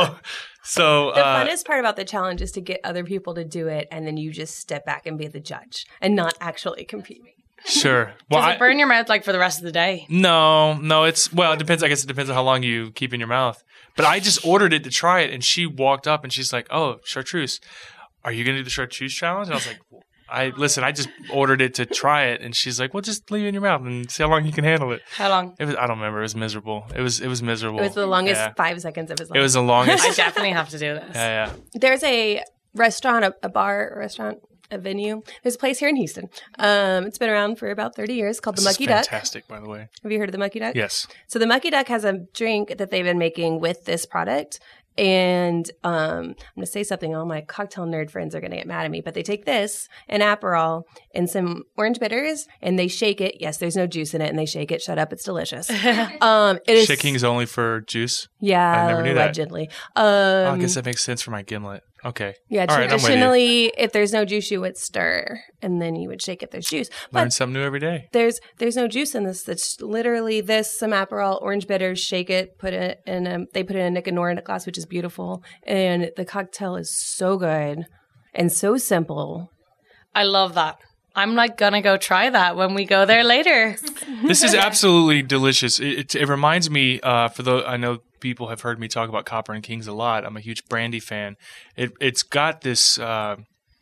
so The uh, funnest part about the challenge is to get other people to do it, and then you just step back and be the judge and not actually compete. sure. Well, Does I- it burn your mouth like for the rest of the day? No, no, it's well, it depends. I guess it depends on how long you keep in your mouth. But I just ordered it to try it, and she walked up and she's like, "Oh, chartreuse, are you gonna do the chartreuse challenge?" And I was like, "I listen, I just ordered it to try it," and she's like, "Well, just leave it in your mouth and see how long you can handle it." How long? It was I don't remember. It was miserable. It was it was miserable. It was the longest Yeah. five seconds of his life. It was the longest. I definitely have to do this. yeah, yeah. There's a restaurant, a, a bar, a restaurant, a venue. There's a place here in Houston. Um, it's been around for about thirty years called the This Mucky is Duck. fantastic, by the way. Have you heard of the Mucky Duck? Yes. So the Mucky Duck has a drink that they've been making with this product. And um, I'm going to say something. All my cocktail nerd friends are going to get mad at me. But they take this, an Aperol, and some orange bitters, and they shake it. Yes, there's no juice in it, and they shake it. Shut up. It's delicious. um, it is Shaking is only for juice. Yeah, I never knew that. allegedly. Um, Oh, I guess that makes sense for my gimlet. Okay. yeah, All right, I'm with you. traditionally, if there's no juice, you would stir, and then you would shake if there's juice. Learn But something new every day. there's there's no juice in this. It's literally this, some Aperol, orange bitters, shake it, put it in a, they put it in a Nick and Nora glass, which is beautiful. And the cocktail is so good and so simple. I love that. I'm like gonna go try that when we go there later. This is absolutely delicious. It, it, it reminds me, uh, for the I know people have heard me talk about Copper and Kings a lot. I'm a huge brandy fan. It it's got this. Uh,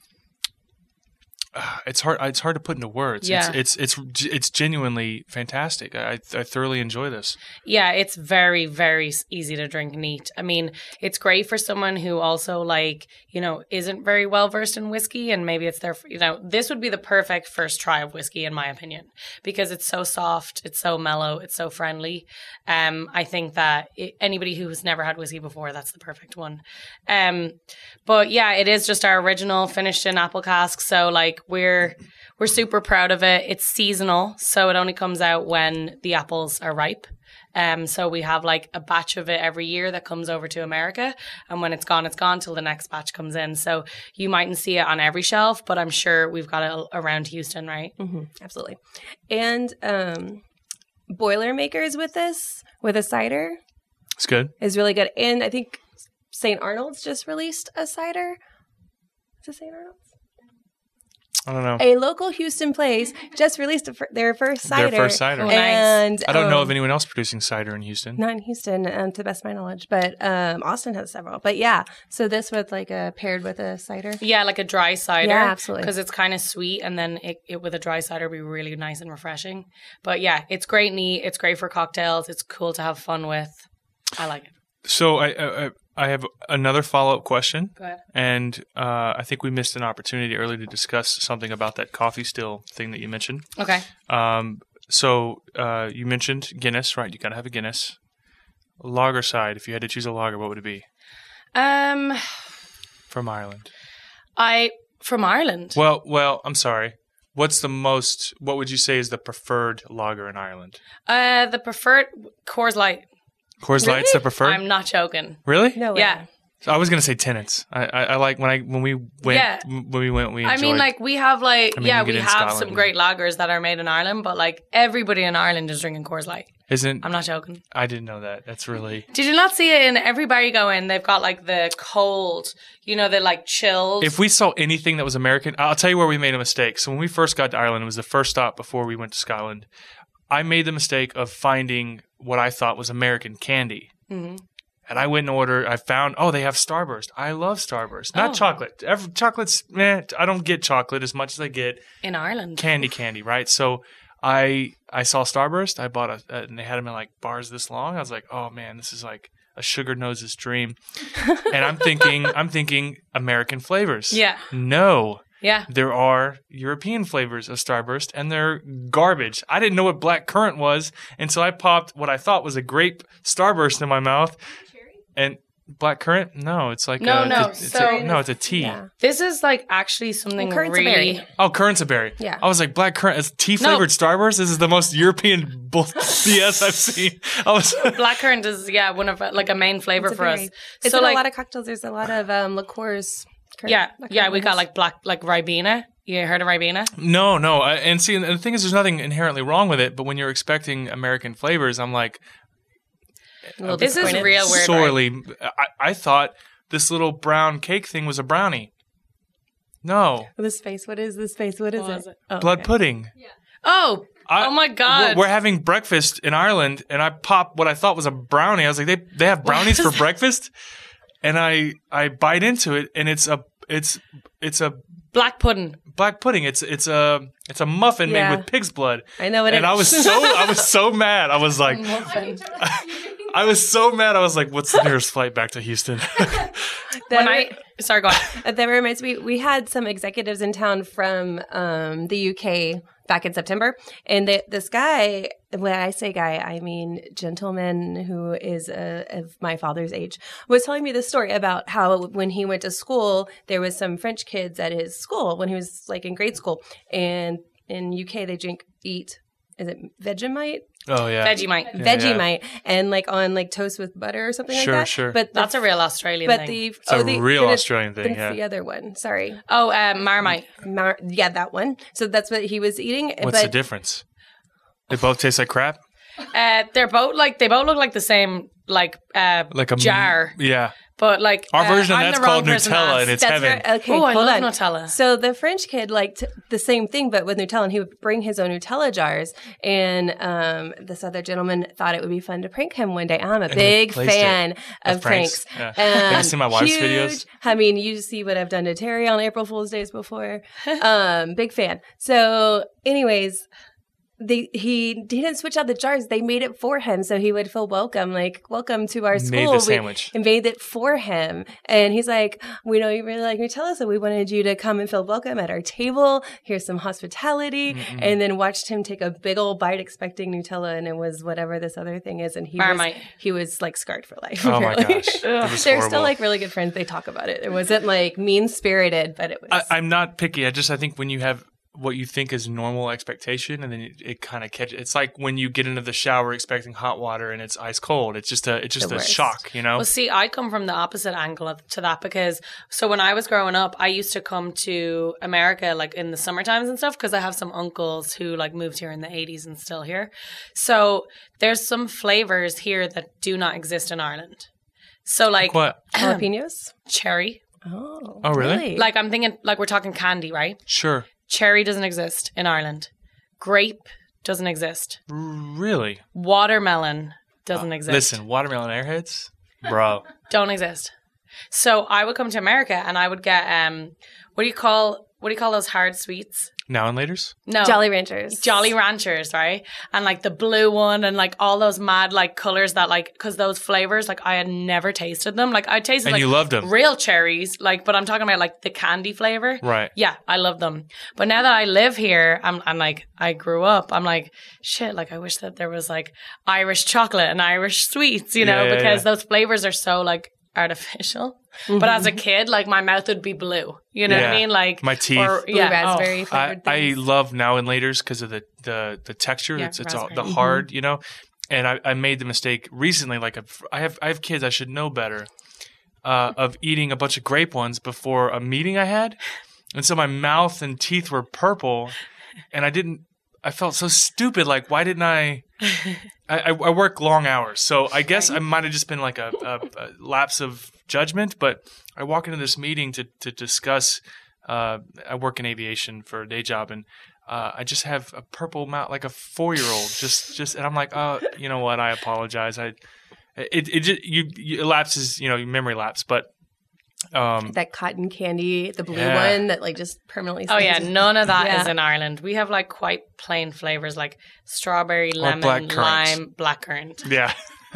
uh, it's hard. It's hard to put into words. Yeah. It's it's it's it's genuinely fantastic. I I thoroughly enjoy this. Yeah, it's very, very s- easy to drink neat. I mean, it's great for someone who also like, you know, isn't very well versed in whiskey and maybe it's their, you know, this would be the perfect first try of whiskey in my opinion because it's so soft, it's so mellow, it's so friendly. Um, I think that it, anybody who's never had whiskey before, that's the perfect one. Um, but yeah, it is just our original finished in apple cask. So like we're we're super proud of it. It's seasonal, so it only comes out when the apples are ripe. Um, so we have like a batch of it every year that comes over to America, and when it's gone, it's gone till the next batch comes in. So you mightn't see it on every shelf, but I'm sure we've got it around Houston, right? Mm-hmm, absolutely. And um, Boilermakers with this, with a cider, It's good. is really good. And I think Saint Arnold's just released a cider. Is it Saint Arnold's? I don't know. A local Houston place just released a, fir- their first cider. Their first cider. Oh, nice. And I don't know um, of anyone else producing cider in Houston. Not in Houston, um, to the best of my knowledge, but um, Austin has several. But yeah, so this was like a paired with a cider. Yeah, like a dry cider. Yeah, absolutely. Because it's kind of sweet, and then it, it with a dry cider be really nice and refreshing. But yeah, it's great neat. It's great for cocktails. It's cool to have fun with. I like it. So I I, I have another follow up question. Go ahead. And uh, I think we missed an opportunity earlier to discuss something about that coffee still thing that you mentioned. Okay. Um, so uh, you mentioned Guinness, right? You got to have a Guinness. Lager side, if you had to choose a lager, what would it be Um, from Ireland? I from Ireland. Well, well, I'm sorry. What's the most? What would you say is the preferred lager in Ireland? Uh, the preferred Coors Light. Coors Light's the preferred. I'm not joking. Really? No way. Yeah. So I was gonna say Tenants. I, I, I like when I when we went Yeah. when we went we. I Enjoyed, mean, like we have like I mean, yeah, you get we in have Scotland some and- great lagers that are made in Ireland, but like everybody in Ireland is drinking Coors Light. isn't I'm not joking. I didn't know that. That's really Did you not see it in every bar you go in? They've got like the cold, you know, the like chilled. if we saw anything that was American, I'll tell you where we made a mistake. So when we first got to Ireland, it was the first stop before we went to Scotland. I made the mistake of finding what I thought was American candy. Mhm. And I went and ordered, I found, oh, they have Starburst. I love Starburst. Not Oh. chocolate. Every, chocolate's, eh, I don't get chocolate as much as I get in Ireland. candy candy, right? So I I saw Starburst. I bought a, uh, and they had them in like bars this long. I was like, oh man, this is like a sugar nose's dream. And I'm thinking, I'm thinking American flavors. Yeah. No. Yeah. There are European flavors of Starburst, and they're garbage. I didn't know what black currant was until I popped what I thought was a grape Starburst in my mouth. And black currant? No, it's like No, a, no, It's so- a, no, it's a tea. Yeah. This is like actually something Well, currant's a really. berry. Oh, currant's a berry. Yeah. I was like, black currant is tea flavored Starburst. This is the most European bull- B S I've seen. I was. Blackcurrant is yeah one of like a main flavor It's a for us. berry. It's so in like a lot of cocktails. There's a lot of um, liqueurs. current- yeah that yeah kind we of got things. like black like Ribena. You heard of Ribena? No, no. I, and see, and the thing is, there's nothing inherently wrong with it. But when you're expecting American flavors, I'm like, A little This is disappointed. real weird. right? sorely. I, I thought this little brown cake thing was a brownie. No, This face. What is this face? What is What it? was it? Oh, blood okay. pudding. Oh, I- oh my god! We're, we're having breakfast in Ireland, and I popped what I thought was a brownie. I was like, they they have brownies for breakfast, and I I bite into it, and it's a it's it's a Black pudding. black pudding. It's it's a it's a muffin Yeah. made with pig's blood. I know what it And I was is. so I was so mad. I was like, Muffin. I was so mad. I was like, what's the nearest flight back to Houston? That When re- I sorry, go on. Uh, That reminds me, we had some executives in town from um, the U K back in September, and they, this guy, when I say guy, I mean gentleman who is uh, of my father's age, was telling me this story about how when he went to school, there was some French kids at his school when he was like in grade school, and in U K they drink eat. Is it Vegemite? Oh yeah, Vegemite. Yeah, Vegemite, and like on like toast with butter or something Sure, like that. sure. But the That's a real Australian but thing. the It's a the, real then it's- Australian thing, then it's yeah. the other one. Sorry, oh, uh, Marmite. Mar- yeah, that one. So that's what he was eating. What's but the difference? They both taste like crap. Uh, they're both like they both look like the same like uh Like a jar, Yeah, but like our uh, version of I'm that's the wrong called person to Nutella, ask. and it's that's heaven. right. Okay, Oh, I hold love on. Nutella. So the French kid liked the same thing, but with Nutella, and he would bring his own Nutella jars. And um, this other gentleman thought it would be fun to prank him one day. I'm a big replaced it fan of, Of pranks. pranks. Yeah. Um, Have you seen my wife's huge. videos? I mean, you see what I've done to Terry on April Fool's Days before. Um, big fan. So, anyways, they he, he didn't switch out the jars. They made it for him, so he would feel welcome. Like, welcome to our school. Made the We- sandwich. and made it for him. And he's like, we know you really like Nutella, so we wanted you to come and feel welcome at our table. Here's some hospitality. Mm-mm. And then watched him take a big old bite expecting Nutella, and it was whatever this other thing is. And he was, Marmite. he was like scarred for life. Oh my apparently. gosh, it was They're horrible. still like really good friends. They talk about it. It wasn't like mean spirited, but it was. I, I'm not picky. I just I think when you have what you think is normal expectation, and then it, it kind of catches. It's like when you get into the shower expecting hot water and it's ice cold. It's just a it's just The a worst. shock, you know. Well, see, I come from the opposite angle of, to that because so when I was growing up, I used to come to America like in the summer times and stuff because I have some uncles who like moved here in the eighties and still here. So there's some flavors here that do not exist in Ireland. So like What? Jalapenos? cherry, Oh. Oh, really? like I'm thinking like we're talking candy, right? Sure. Cherry doesn't exist in Ireland. Grape doesn't exist. R- really? Watermelon doesn't exist. Listen, watermelon airheads, bro. Don't exist. So I would come to America and I would get um what do you call what do you call those hard sweets? Now and laters. No. Jolly Ranchers. Jolly Ranchers, right? And like the blue one and like all those mad like colors that like because those flavors like I had never tasted them. Like I tasted And like you loved them. real cherries, like but I'm talking about like the candy flavor. Right. Yeah, I love them. But now that I live here, I'm, I'm like, I grew up. I'm like, shit, like I wish that there was like Irish chocolate and Irish sweets, you know, Yeah, yeah, because yeah. those flavors are so like artificial. But as a kid, like my mouth would be blue. You know what I Yeah. mean? Like My teeth. Or, Blue yeah, raspberry oh. flavored I, I things. love now and laters because of the, the the texture. Yeah, it's it's all, the raspberry. hard, you know. And I, I made the mistake recently. Like I've, I have I have kids. I should know better. uh, of eating a bunch of grape ones before a meeting I had. And so my mouth and teeth were purple, and I didn't, I felt so stupid. Like, why didn't I, I, I work long hours. So I guess I might have just been like a, a, a lapse of judgment, but I walk into this meeting to, to discuss, uh, I work in aviation for a day job, and uh, I just have a purple mouth, like a four-year-old, just, just, and I'm like, oh, you know what? I apologize. I, it, it just, you, you, it lapses, you know, memory lapse, but, Um, that cotton candy, the blue yeah. one that like just permanently. Oh yeah, stays. none of that Yeah. is in Ireland. We have like quite plain flavors like strawberry, lemon, blackcurrant. lime, blackcurrant. yeah.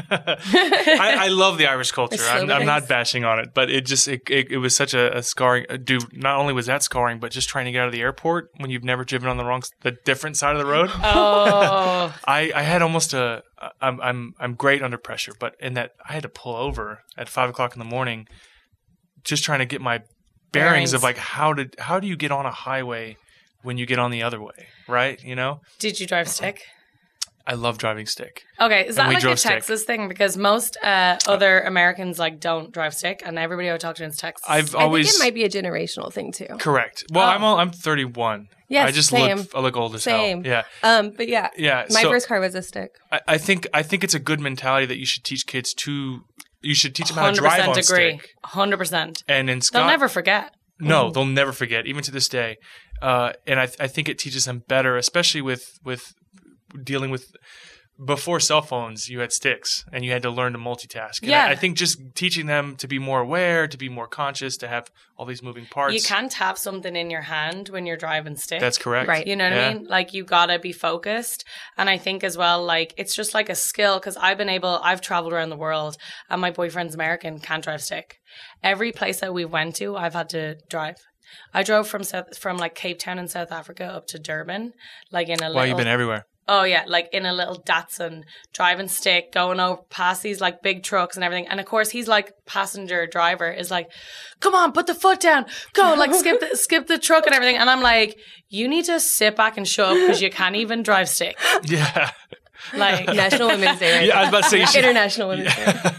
I, I love the Irish culture. It's so I'm, I'm nice. not bashing on it, but it just it, it, it was such a, a scarring. uh, Dude, not only was that scarring, but just trying to get out of the airport when you've never driven on the wrong, s- the different side of the road. Oh, I, I had almost a. I'm I'm I'm great under pressure, but in that I had to pull over at five o'clock in the morning, just trying to get my bearings, Bearings. of like how did how do you get on a highway when you get on the other way, right? You know, did you drive stick? I love driving stick. Okay, is And that we like a drove stick. Texas thing? Because most uh, other Americans like don't drive stick, and everybody I talk to in Texas. I've I always think it might be a generational thing too. correct. Well, Oh. I'm all, I'm thirty-one. Yes, I just same. look I look old as Same. hell. Yeah, Um, but yeah, yeah. my so first car was a stick. I, I think I think it's a good mentality that you should teach kids to. You should teach them how to drive on agree. stick. Hundred percent. And in Scott, They'll never forget. no, they'll never forget, even to this day. Uh, and I I think it teaches them better, especially with with dealing with. Before cell phones, you had sticks, and you had to learn to multitask. And Yeah. I, I think just teaching them to be more aware, to be more conscious, to have all these moving parts. You can't have something in your hand when you're driving stick. That's correct. Right. You know what Yeah. I mean? Like you gotta be focused. And I think as well, like it's just like a skill because I've been able, I've traveled around the world and my boyfriend's American, can't drive stick. Every place that we went to, I've had to drive. I drove from South, from like Cape Town in South Africa up to Durban, like in a Well, little. you've been everywhere. Oh yeah, like in a little Datsun, driving stick, going over past these like big trucks and everything. And of course, he's like passenger driver is like, "Come on, put the foot down, go!" Like skip the skip the truck and everything. And I'm like, "You need to sit back and show up because you can't even drive stick." Yeah. Like, National Women's Day, right? Yeah, I was about to say you should. International Women's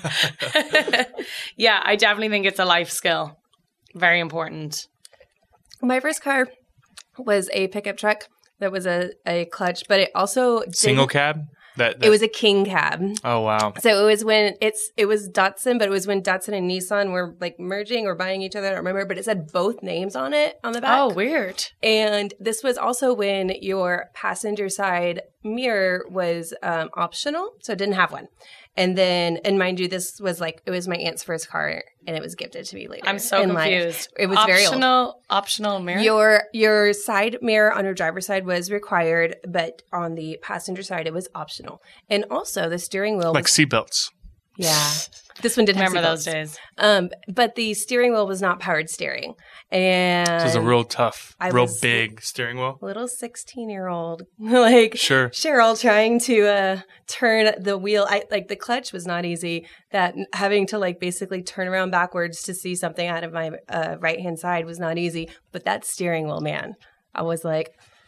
Day. yeah, I definitely think it's a life skill, very important. My first car was a pickup truck that was a, a clutch, but it also didn't- Single cab. That, that It was a King cab. Oh wow. So it was when it's it was Datsun, but it was when Datsun and Nissan were like merging or buying each other. I don't remember, but it said both names on it on the back. Oh, weird. And this was also when your passenger side mirror was um, optional, so it didn't have one. And then, and mind you, this was like, it was my aunt's first car and it was gifted to me later. I'm so in life. confused. It was very old. optional. Optional mirror. Your your side mirror on your driver's side was required, but on the passenger side it was optional. And also the steering wheel Like was, seatbelts. yeah. This one did have Remember those seatbelts. days? Um, but the steering wheel was not powered steering. And So it was a real tough, I real was- big steering wheel. little sixteen year old like Sure. Cheryl trying to uh turn the wheel. I like the clutch was not easy, that having to like basically turn around backwards to see something out of my uh, right hand side was not easy, but that steering wheel, man, I was like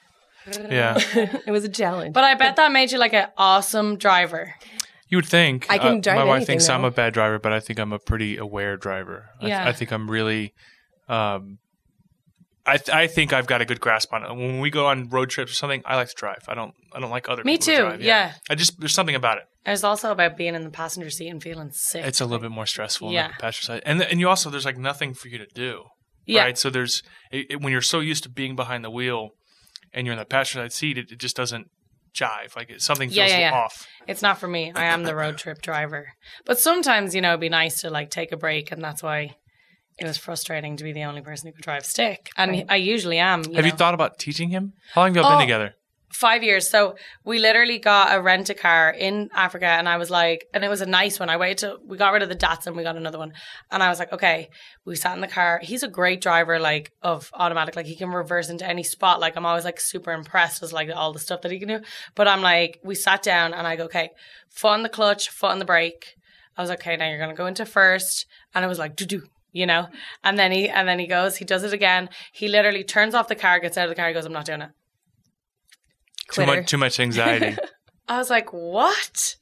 Yeah. it was a challenge. But I bet that made you like an awesome driver. You would think. I can uh, drive My wife anything, thinks I'm though. a bad driver, but I think I'm a pretty aware driver. I, th- Yeah. I think I'm really. Um, I th- I think I've got a good grasp on it. When we go on road trips or something, I like to drive. I don't. I don't like other Me people to too, drive. yeah. I just there's something about it. It's also about being in the passenger seat and feeling sick. It's a little bit more stressful Yeah. on the passenger side, and th- and you also there's like nothing for you to do. yeah. Right. So there's it, it- when you're so used to being behind the wheel, and you're in the passenger side seat, it, it just doesn't jive. Like it, something Yeah, feels yeah, yeah. off. It's not for me. I am the road trip driver. But sometimes, you know, it'd be nice to like take a break, and that's why it was frustrating to be the only person who could drive stick. And Right. I usually am. You Have know. you thought about teaching him? How long have y'all Oh, been together? Five years. So we literally got a rent a car in Africa, and I was like, and it was a nice one. I waited till we got rid of the Datsun, we got another one, and I was like, okay. We sat in the car. He's a great driver, like of automatic, like he can reverse into any spot. Like I'm always like super impressed with like all the stuff that he can do. But I'm like, we sat down, and I go, okay, foot on the clutch, foot on the brake. I was like, okay, now you're gonna go into first, and it was like, do do. You know, and then he and then he goes, he does it again. He literally turns off the car, gets out of the car, he goes, I'm not doing it. Too Quitter. much, too much anxiety. I was like, what?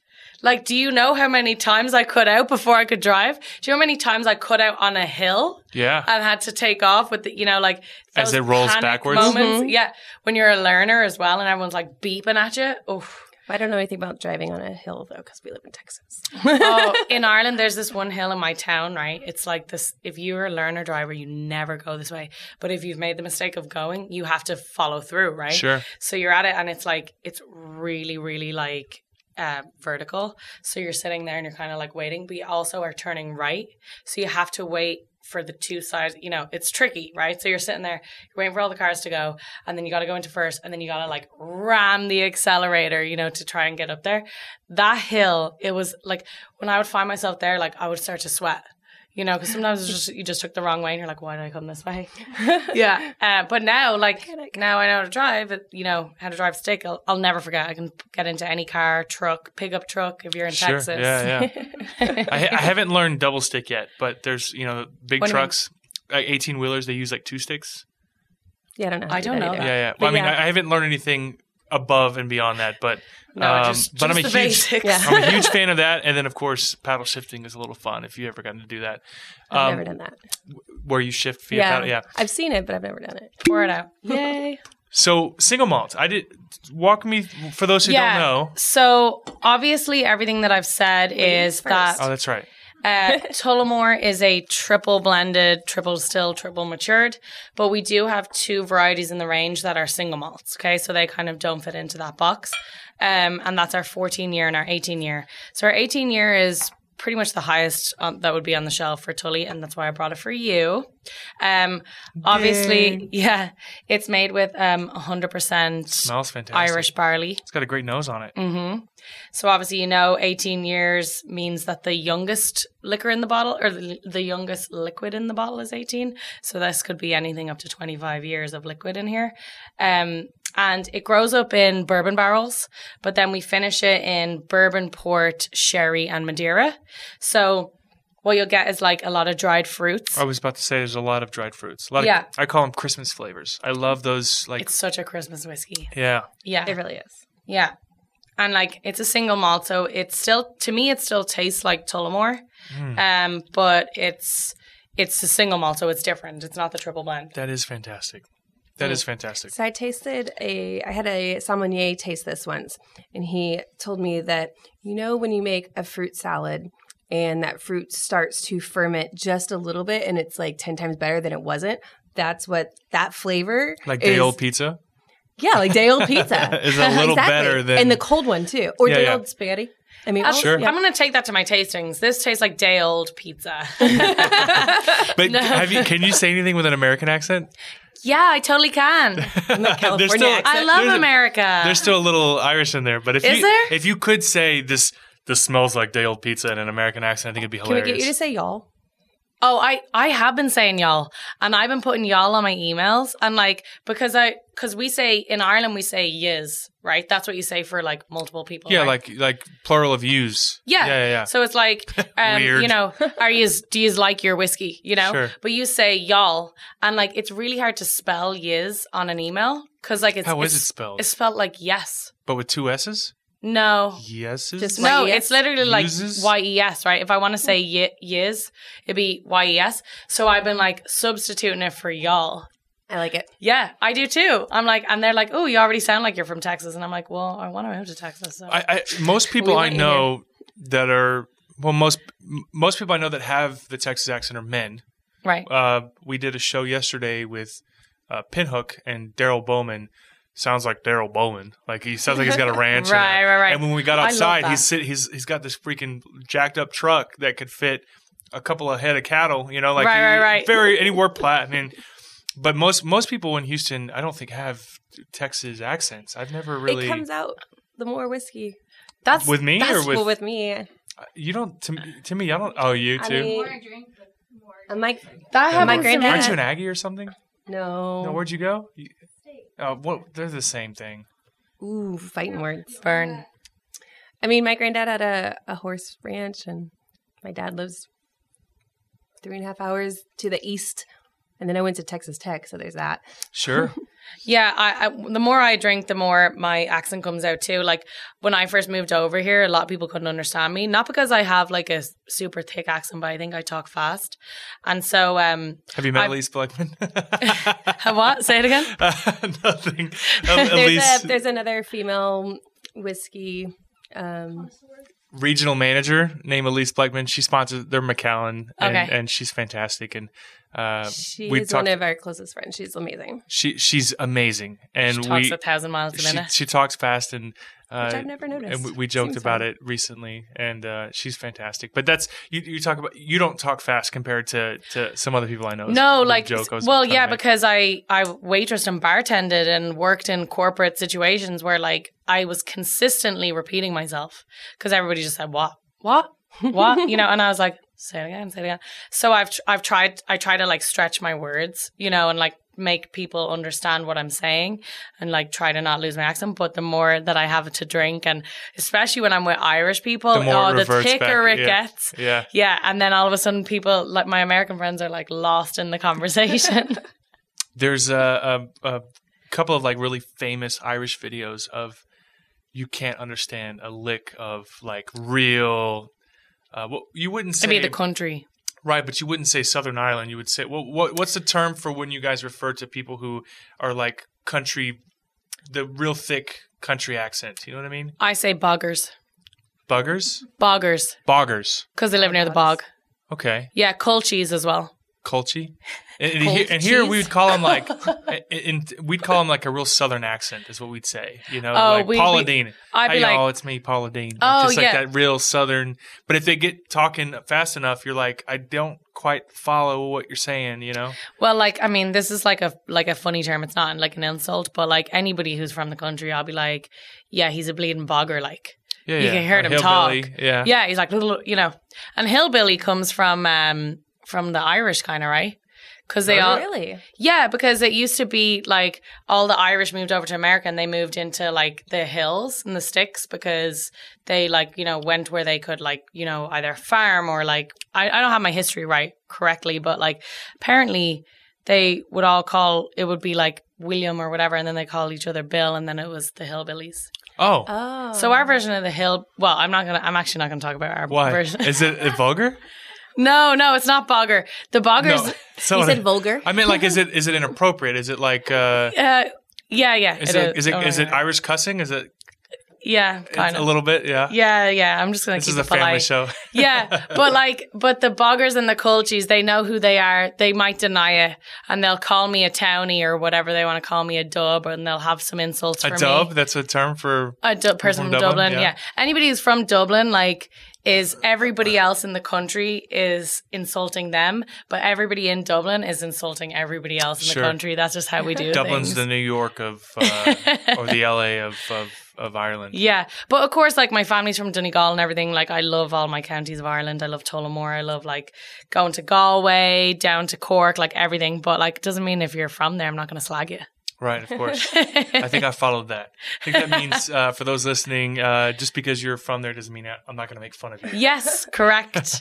Like, do you know how many times I cut out before I could drive? Do you know how many times I cut out on a hill? Yeah. And had to take off with the, you know, like as those it rolls panic backwards. Moments. Mm-hmm. Yeah, when you're a learner as well, and everyone's like beeping at you. Oh, I don't know anything about driving on a hill though, because we live in Texas. oh, in Ireland, there's this one hill in my town, right? It's like this. If you're a learner driver, you never go this way. But if you've made the mistake of going, you have to follow through, right? Sure. So you're at it, and it's like it's really, really like. Uh, vertical. So you're sitting there and you're kind of like waiting, but you also are turning right. So you have to wait for the two sides. You know, it's tricky, right? So you're sitting there, you're waiting for all the cars to go, and then you got to go into first, and then you got to like ram the accelerator, you know, to try and get up there. That hill, it was like when I would find myself there, like I would start to sweat. You know, because sometimes it's just you just took the wrong way and you're like, why did I come this way? yeah. Uh, but now, like, now I know how to drive, you know, how to drive stick. I'll, I'll never forget. I can get into any car, truck, pickup truck if you're in Sure. Texas. Yeah, yeah. I, I haven't learned double stick yet, but there's, you know, big What do you mean? trucks, like eighteen wheelers, they use like two sticks. Yeah, I don't know. how I to do don't that know either. that. Yeah, yeah. But Well, I mean, yeah. I, I haven't learned anything above and beyond that, but No, um, just, but just I'm a the huge basics. Yeah. I'm a huge fan of that. And then, of course, paddle shifting is a little fun if you ever gotten to do that. I've Um, never done that. Where you shift via Yeah. paddle. Yeah. I've seen it, but I've never done it. Pour it out. Yay. So single malt. I did walk me for those who yeah. don't know. So obviously, everything that I've said is first. that Oh, that's right. Uh, Tullamore is a triple blended, triple distilled, triple matured, but we do have two varieties in the range that are single malts. Okay, so they kind of don't fit into that box, um, and that's our fourteen year and our eighteen year. So our eighteen year is pretty much the highest on, that would be on the shelf for Tully, and that's why I brought it for you. Um, obviously, Dang. yeah, it's made with um one hundred percent Smells fantastic. Irish barley. It's got a great nose on it. Mm-hmm. So obviously, you know, eighteen years means that the youngest liquor in the bottle or the, the youngest liquid in the bottle is eighteen. So this could be anything up to twenty-five years of liquid in here. Um, and it grows up in bourbon barrels, but then we finish it in bourbon, port, sherry, and Madeira. So what you'll get is like a lot of dried fruits. I was about to say there's a lot of dried fruits. A lot Yeah. of, I call them Christmas flavors. I love those. Like, It's such a Christmas whiskey. yeah. Yeah. It really is. Yeah. And like it's a single malt, so it's still to me it still tastes like Tullamore. Mm. Um, but it's it's a single malt, so it's different. It's not the triple blend. That is fantastic. That Mm. is fantastic. So I tasted a, I had a sommelier taste this once, and he told me that, you know, when you make a fruit salad and that fruit starts to ferment just a little bit and it's like ten times better than it wasn't, that's what that flavor Like is. day old pizza. Yeah, like day old pizza. Is a little better than- And the cold one too. Or Yeah, day yeah. old spaghetti. I mean, That's- Sure. yeah. I'm gonna take that to my tastings. This tastes like day old pizza. But have you? Can you say anything with an American accent? yeah, I totally can. California There's still- accent. I love There's a- America. There's still a little Irish in there, but if Is you there? if you could say this this smells like day old pizza in an American accent, I think it'd be Can we hilarious. get you to say y'all? Oh, I, I have been saying y'all, and I've been putting y'all on my emails, and like because I because we say in Ireland we say yiz, right? That's what you say for like multiple people. yeah, right? like like plural of yous. Yeah. yeah, yeah. yeah. So it's like, um, Weird. you know, are you, do you like your whiskey, you know? Sure. But you say y'all, and like, it's really hard to spell yiz on an email. Cause like it's, How is it's, it spelled? It's spelled like yes. But with two S's? No. Yeses? Just No, Y E S? it's literally like Uses? Y E S, right? If I want to say y- yiz, it'd be Y E S. So I've been like substituting it for y'all. I like it. Yeah, I do too. I'm like, and they're like, oh, you already sound like you're from Texas. And I'm like, well, I want to move to Texas. So. I, I, most people We I want you know that are, well, most m- most people I know that have the Texas accent are men. right. Uh, we did a show yesterday with uh, Pinhook, and Daryl Bowman sounds like Daryl Bowman. Like he sounds like he's got a ranch. and a- Right, right, right. And when we got I love outside, that. he's sit, he's he's got this freaking jacked up truck that could fit a couple of head of cattle. You know, like Right, he- right, right. Very and he wore plaid. I mean, but most most people in Houston, I don't think have Texas accents. I've never really. It comes out the more whiskey. That's with me that's or with, Well, with me, you? Don't to, me- to me. I don't. Oh, you I too. mean, I'm like, that my happens to granddad- me. Aren't you an Aggie or something? no. No, where'd you go? You, oh, what? They're the same thing. Ooh, fighting words. Burn. I mean, my granddad had a, a horse ranch, and my dad lives three and a half hours to the east And then I went to Texas Tech, so there's that. Sure. Yeah, I, I the more I drink, the more my accent comes out too. Like when I first moved over here, a lot of people couldn't understand me. Not because I have like a super thick accent, but I think I talk fast. And so, um, have you met I, Elise Blackman? What? Say it again. Uh, nothing. Um, there's, Elise, a, there's another female whiskey. Um, regional manager named Elise Blackman. She sponsors. They're Macallan, and, Okay. and she's fantastic. And uh, she we is talked, one of our closest friends. She's amazing. She she's amazing, and She talks we a thousand miles a she, minute. she talks fast, and uh, Which I've never noticed. And we, we joked Seems about fun. it recently, and uh, she's fantastic. But that's you. You talk about you don't talk fast compared to, to some other people I know. No, The like, joke I was well, trying to yeah, make. because I I waitressed and bartended and worked in corporate situations where like I was consistently repeating myself because everybody just said what what what you know, and I was like, say it again, say it again. So I've tr- I've tried I try to like stretch my words, you know, and like make people understand what I'm saying and like try to not lose my accent. But the more that I have to drink, and especially when I'm with Irish people, The more oh, it the reverts thicker back, it yeah. gets. yeah. Yeah, and then all of a sudden, people like my American friends are like lost in the conversation. There's a, a, a couple of like really famous Irish videos of you can't understand a lick of like real. Uh, well, you wouldn't say Maybe the country. right, but you wouldn't say Southern Ireland. You would say well, what? What's the term for when you guys refer to people who are like country, the real thick country accent? You know what I mean? I say boggers. Buggers, Boggers. boggers. Because they live near the bog. Okay, Yeah, culchies as well. Colchi. And, and, Cold here, and here cheese? we would call them like, and we'd call them like a real Southern accent is what we'd say. You know, Oh, like we- Paula we- Dean. I'd be Hey like- y'all, it's me, Paula Dean. Like, Oh, just like yeah. that real Southern. But if they get talking fast enough, you're like, I don't quite follow what you're saying. You know. Well, like I mean, this is like a like a funny term. It's not like an insult, but like anybody who's from the country, I'll be like, yeah, he's a bleeding bogger. Like Yeah, you yeah. can hear Or him talk. hillbilly, Yeah. Yeah, he's like, you know, and hillbilly comes from um from the Irish kind of right. Because they all, really? yeah, because it used to be like all the Irish moved over to America and they moved into like the hills and the sticks because they like, you know, went where they could like, you know, either farm or like, I, I don't have my history right correctly, but like apparently they would all call, it would be like William or whatever, and then they called each other Bill, and then it was the hillbillies. Oh, Oh. So our version of the hill, well, I'm not going to, I'm actually not going to talk about our why? version. Is it a vulgar? No, no, it's not bogger. The boggers, No. So You said vulgar? I mean, like, is it is it inappropriate? Is it like? Uh, uh, yeah, yeah. is it is it Oh, is yeah. it Irish cussing? Is it Yeah, kind it's of. a little bit? Yeah. Yeah, yeah. I'm just gonna This keep is a it polite. family show. Yeah, but like, but the boggers and the culchies, they know who they are. They might deny it, and they'll call me a townie or whatever they want to call me, a dub, and they'll have some insults A for dub? me. That's a term for. A dub person from from Dublin, Dublin, yeah. yeah. Anybody who's from Dublin, like, is everybody else in the country is insulting them, but everybody in Dublin is insulting everybody else in Sure. the country. That's just how we do Dublin's things. the New York of, uh, or the L A of, of, of Ireland. Yeah, but of course, like my family's from Donegal and everything. Like I love all my counties of Ireland. I love Tullamore. I love like going to Galway, down to Cork, like everything. But like, it doesn't mean if you're from there, I'm not going to slag you. Right, of course. I think I followed that. I think that means, uh, for those listening, uh, just because you're from there doesn't mean I'm not going to make fun of you. Yes, correct.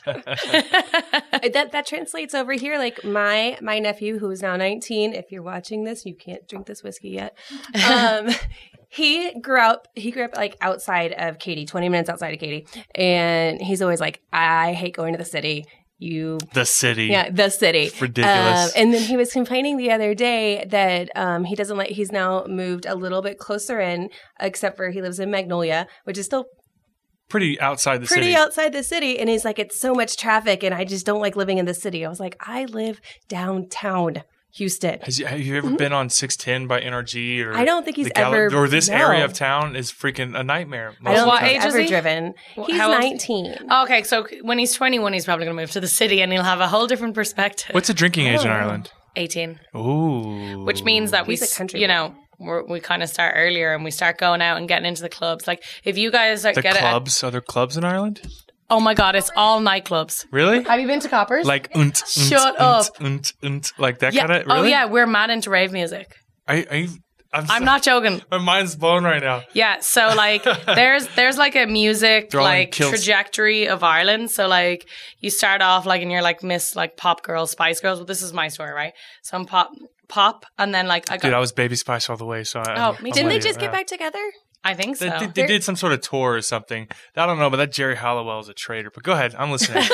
that that translates over here. Like my my nephew, who is now nineteen. If you're watching this, you can't drink this whiskey yet. Um, he grew up. He grew up like outside of Katy, twenty minutes outside of Katy, and he's always like, "I hate going to the city." You The city. Yeah, the city. It's ridiculous. Um, and then he was complaining the other day that um, he doesn't like, he's now moved a little bit closer in, except for he lives in Magnolia, which is still Pretty outside the pretty city. outside the city. And he's like, it's so much traffic and I just don't like living in the city. I was like, I live downtown Houston. Has you, have you ever been on six ten by N R G? Or I don't think he's the Gal- ever- Or this no. area of town is freaking a nightmare. I don't most of What the think time. he's age is ever he? driven. Well, He's how old- nineteen. Okay, so when he's twenty-one, he's probably going to move to the city and he'll have a whole different perspective. What's the drinking age in Oh. Ireland? eighteen, Ooh. which means that we, He's a s- country you boy. know, we're, we kind of start earlier and we start going out and getting into the clubs. Like if you guys are, The get it, clubs? Are there clubs in Ireland? oh my god, it's all nightclubs. Really? Have you been to Coppers? Like unt, unt, Shut unt, up. unt, unt, like that yeah. kind of. Really? Oh yeah, we're mad into rave music. Are, are you, I'm, I'm so- not joking. My mind's blown right now. Yeah, so like there's there's like a music They're all in like kilts. trajectory of Ireland. So like you start off like and you're like Miss like Pop Girls, Spice Girls. Well, this is my story, right? So I'm pop pop, and then like I got. Dude, I was Baby Spice all the way. So I, Oh, I'm, me I'm too. Didn't they with you, just get yeah. back together? I think so. They, they, they did some sort of tour or something. I don't know, but that Jerry Halliwell is a traitor. But go ahead, I'm listening.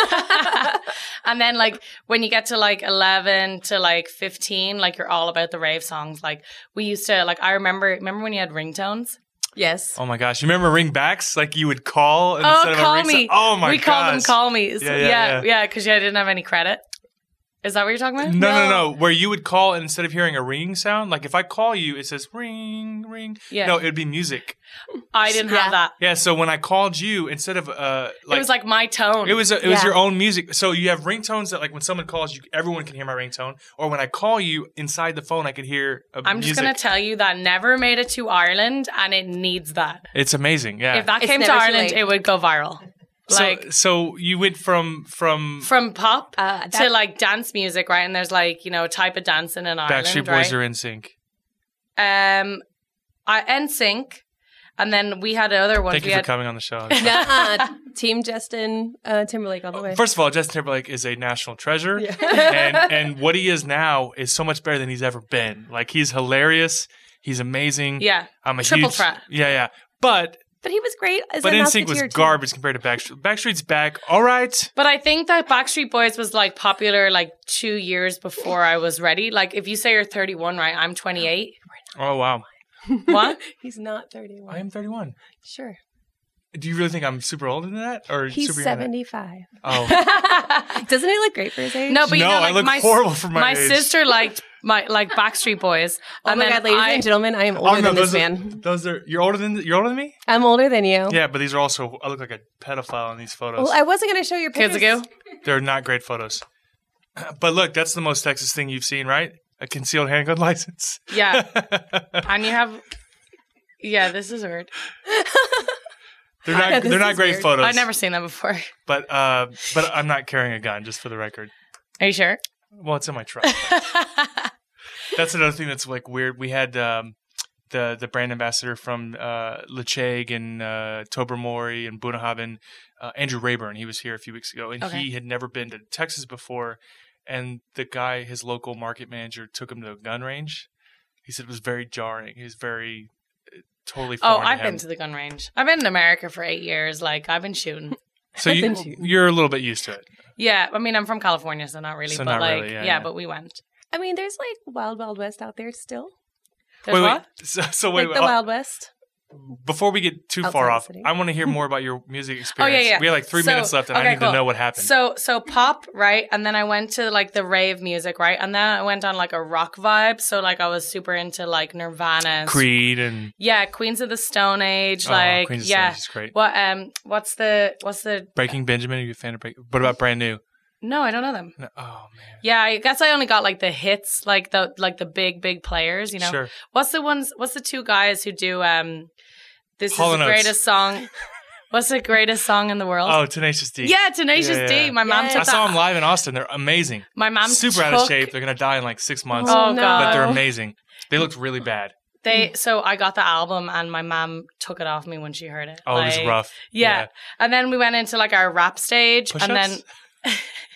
And then like when you get to like eleven to like fifteen, like you're all about the rave songs. Like we used to like I remember remember when you had ringtones? Yes. Oh my gosh, you remember ringbacks? Like you would call instead Oh, of call a ring me. Oh my we gosh. called them call me. Yeah, yeah, yeah, yeah. yeah, because I didn't have any credit. Is that what you're talking about? No, no, no. Where you would call and instead of hearing a ringing sound, like if I call you, it says ring, ring. Yeah. No, it would be music. I didn't Yeah. have that. Yeah. So when I called you, instead of uh, like it was like my tone. it was a, it was Yeah. your own music. So you have ringtones that like when someone calls you, everyone can hear my ringtone. Or when I call you inside the phone, I could hear. A I'm just music. going to tell you that never made it to Ireland and it needs that. It's amazing. Yeah. If that It's came to never too Ireland, late. it would go viral. Like so, so you went from from from pop Uh, to that- like dance music, right? And there's like, you know, a type of dancing in Ireland, Backstreet Boys right? or N Sync. Um, I N Sync, and then we had other ones. Thank we you for had, coming on the show. Nuh-uh. Team Justin uh, Timberlake all the way. First of all, Justin Timberlake is a national treasure, Yeah. and and what he is now is so much better than he's ever been. Like he's hilarious, he's amazing. yeah, I'm a triple huge, threat. Yeah, yeah. But But he was great as but a N Sync was Musketeer, too. garbage compared to Backstreet. Backstreet's back, all right. But I think that Backstreet Boys was like popular like two years before I was ready. Like if you say you're thirty-one, right? I'm twenty-eight. Oh wow, What? He's not thirty-one. I am thirty-one. Sure. Do you really think I'm super older than that, or He's super young than seventy-five. that? Oh Doesn't he look great for his age? No, but you No, know, I like look my horrible for my age. sister liked my like Backstreet Boys. Oh and my then god, ladies I, and gentlemen, I am older Oh, no, than this those are, man. those are you're older than you're older than me. I'm older than you. Yeah, but these are also I look like a pedophile in these photos. Well, I wasn't going to show your kids pictures. ago. They're not great photos. But look, that's the most Texas thing you've seen, right? A concealed handgun license. Yeah, and you have. Yeah, this is weird. They're not Yeah, this they're not is great weird. photos. I've never seen that before. But uh, but I'm not carrying a gun, just for the record. Are you sure? Well, it's in my truck. That's another thing that's like weird. We had um, the the brand ambassador from uh, Lecheg and uh, Tobermory and Bunnahabhain, uh, Andrew Rayburn. He was here a few weeks ago, and Okay. he had never been to Texas before. And the guy, his local market manager, took him to a gun range. He said it was very jarring. He was very uh, totally. Oh, foreign to I've been him. to the gun range. I've been in America for eight years. Like I've been shooting. So I've you, been shooting. you're a little bit used to it. Yeah, I mean I'm from California, so not really. So but not like, really, yeah, yeah, yeah. but we went. I mean, there's like Wild Wild West out there still. There's wait, what? wait. So, so wait, like the wait, Wild West. before we get too Outside far the off, city. I want to hear more about your music Oh experience. yeah, yeah. We have like three So- minutes left, and I okay, need cool. to know what happened. So so pop, right? And then I went to like the rave music, right? And then I went on like a rock vibe. So like I was super into like Nirvana, and Creed and yeah, Queens of the Stone Age, oh, like Queens of yeah. Stone Age is great. What um what's the what's the Breaking Benjamin. Are you a fan of Breaking? What about Brand New? no, I don't know them. No, oh man. Yeah, I guess I only got like the hits, like the like the big big players, you know. Sure. What's the ones what's the two guys who do um this Hall is and the Oates. greatest song What's the greatest song in the world? Oh, Tenacious D. yeah, Tenacious Yeah, yeah, D. yeah. My mom Yes. took I saw that. them live in Austin. They're amazing. My mom Super out of took- shape. They're gonna die in like six months, Oh, no. God. but they're amazing. They looked really bad. They so I got the album and my mom took it off me when she heard it. Oh, it was Like, rough. Yeah. And then we went into like our rap stage and Push-ups? then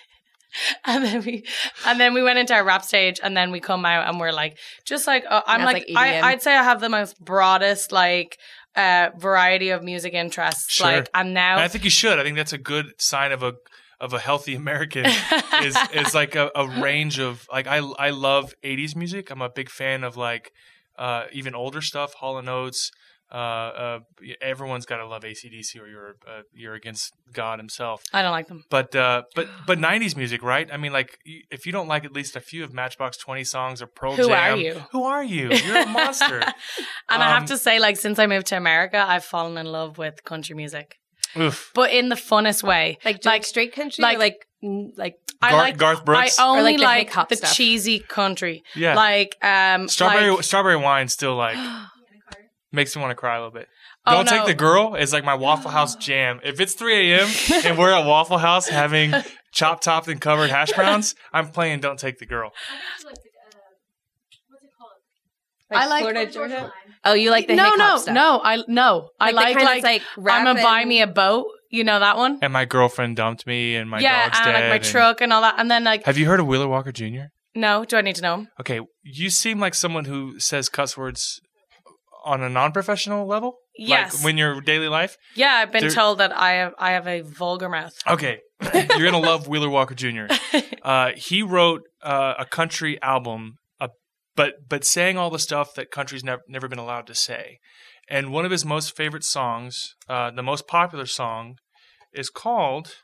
and then we and then we went into our rap stage and then we come out and we're like just like uh, I'm That's like, like E D M. I, I'd say I have the most broadest like uh variety of music interests. Sure. Like and now And I think you should. I think that's a good sign of a of a healthy American. is is like a, a range of like I I love eighties music. I'm a big fan of like uh, even older stuff, Hall and Oates. Uh, uh, everyone's got to love A C D C or you're uh, you're against God himself. I don't like them. But uh, but but nineties music, right? I mean, like y- if you don't like at least a few of Matchbox twenty songs or Pearl Who Jam, are you? Who are you? You're a monster. And I have Um, to say, like, since I moved to America, I've fallen in love with country music. Oof. But in the funnest way. Like, Like, like straight country, like- or like mm, like I Gar- like Garth Brooks? I only Or like the like hip hop the stuff. cheesy country. Yeah. Like um Strawberry like, strawberry wine still like makes me want to cry a little bit. Oh, Don't take no. the girl is like my Waffle House jam. If it's three a.m. and we're at Waffle House having chopped topped and covered hash browns, I'm playing Don't Take the Girl. I like Florida, Georgia. Oh, you like the no, hip hop no, stuff? no. I no. I Like the like kind like, that's, like, I'm a rap buy and- me a boat. You know that one? And my girlfriend dumped me, and my yeah, dog's and dead. like my and- truck and all that. And then like Have you heard of Wheeler Walker Junior? no, do I need to know him? Okay, you seem like someone who says cuss words on a non-professional level. Yes. Like when your daily life. Yeah, I've been There- told that I have I have a vulgar mouth. Okay, you're gonna love Wheeler Walker Junior Uh, he wrote uh, a country album, uh, but but saying all the stuff that country's never never been allowed to say. And one of his most favorite songs, uh, the most popular song, is called.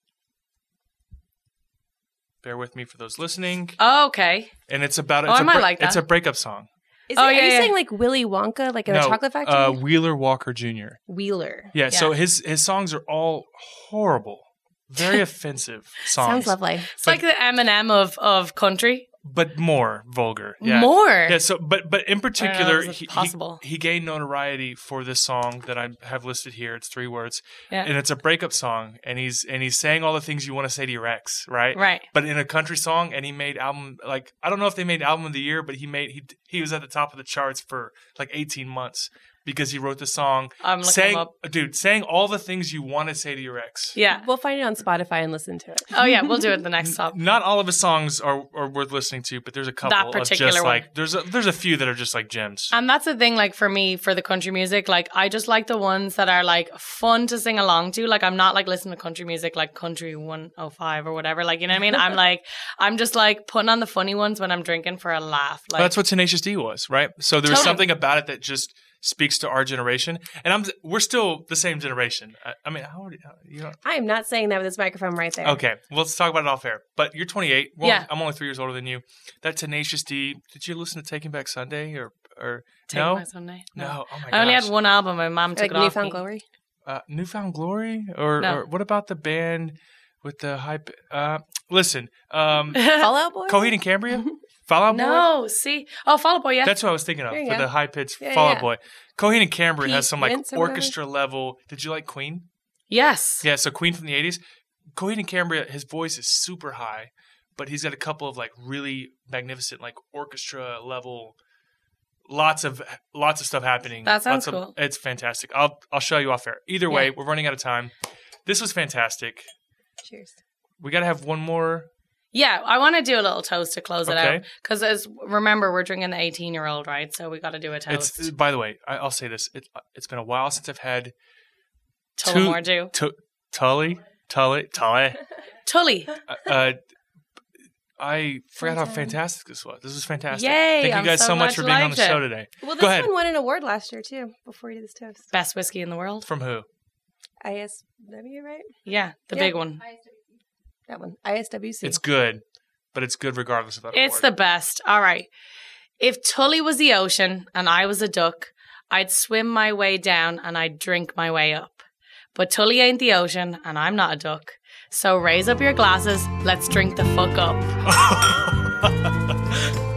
Bear with me for those listening. Oh, okay. And it's about Oh, it's I a might bre- like that. it's a breakup song. Is Oh, it, yeah, are you yeah. saying like Willy Wonka, like in no, a chocolate factory? uh, Wheeler Walker Junior Wheeler. Yeah, so Yeah. his his songs are all horrible, very offensive songs. Sounds lovely. It's like the Eminem of of country. but more vulgar. Yeah. More. Yeah, so but but in I don't know particular, if it's he, he possible. he gained notoriety for this song that I have listed here. It's three words, Yeah. and it's a breakup song, and he's and he's saying all the things you want to say to your ex, right? Right. But in a country song, and he made album like I don't know if they made album of the year, but he made he he was at the top of the charts for like eighteen months because he wrote the song I'm looking saying, him up. dude, saying all the things you want to say to your ex. Yeah. We'll find it on Spotify and listen to it. Oh yeah, we'll do it the next top. Not all of his songs are, are worth listening to, but there's a couple That of particular just one. like there's a there's a few that are just like gems. And that's the thing, like for me, for the country music, like I just like the ones that are like fun to sing along to. Like I'm not like listening to country music like Country one oh five or whatever. Like you know what I mean? I'm like I'm just like putting on the funny ones when I'm drinking for a laugh. Like That's what Tenacious D was, right? So there was Totally. something about it that just speaks to our generation, and I'm we're still the same generation. I, I mean, how old are you? you know, I am not saying that with this microphone right there. okay, well, let's talk about it off air. But you're twenty-eight. Well, Yeah. I'm only three years older than you. That Tenacious D. Did you listen to Taking Back Sunday or or Take no? My Sunday. No. Oh my I only gosh. had one album. My mom took Like it off Newfound me. Glory. Uh, Newfound Glory, or, No. or what about the band with the hype? Uh, listen, um, Fallout Boy. Coheed and Cambria, Fallout Boy. No, see, oh, Fall Out Boy, yeah. That's what I was thinking of There you for go. the high pitched Yeah, Fall Out yeah. Boy. Coheed and Cambria Pete has some like Wentz or whatever. orchestra level. Did you like Queen? yes. Yeah, so Queen from the eighties. Coheed and Cambria, his voice is super high, but he's got a couple of like really magnificent like orchestra level. Lots of lots of stuff happening. That sounds Lots of- cool. It's fantastic. I'll I'll show you off air. Either way, Yeah. we're running out of time. This was fantastic. Cheers. We got to have one more. Yeah, I want to do a little toast to close it Okay. out. Because as remember, we're drinking the eighteen year old, right? So we got to do a toast. It's by the way, I, I'll say this. It, it's been a while since I've had Tullamore Dew. Tu- Tully, Tully, Tully. Tully. Uh, I forgot how fantastic this was. This was fantastic. Yay, Thank you I'm guys so so much much for being on the liked show it. today. Well, Go this ahead. one won an award last year too. Before you do this toast, Best whiskey in the world. From who? I S W, right? Yeah, the Yeah. big one. That one, I S W C. It's good, but it's good regardless of that It's the award. best. All right. If Tully was the ocean and I was a duck, I'd swim my way down and I'd drink my way up. But Tully ain't the ocean and I'm not a duck. So raise up your glasses. Let's drink the fuck up.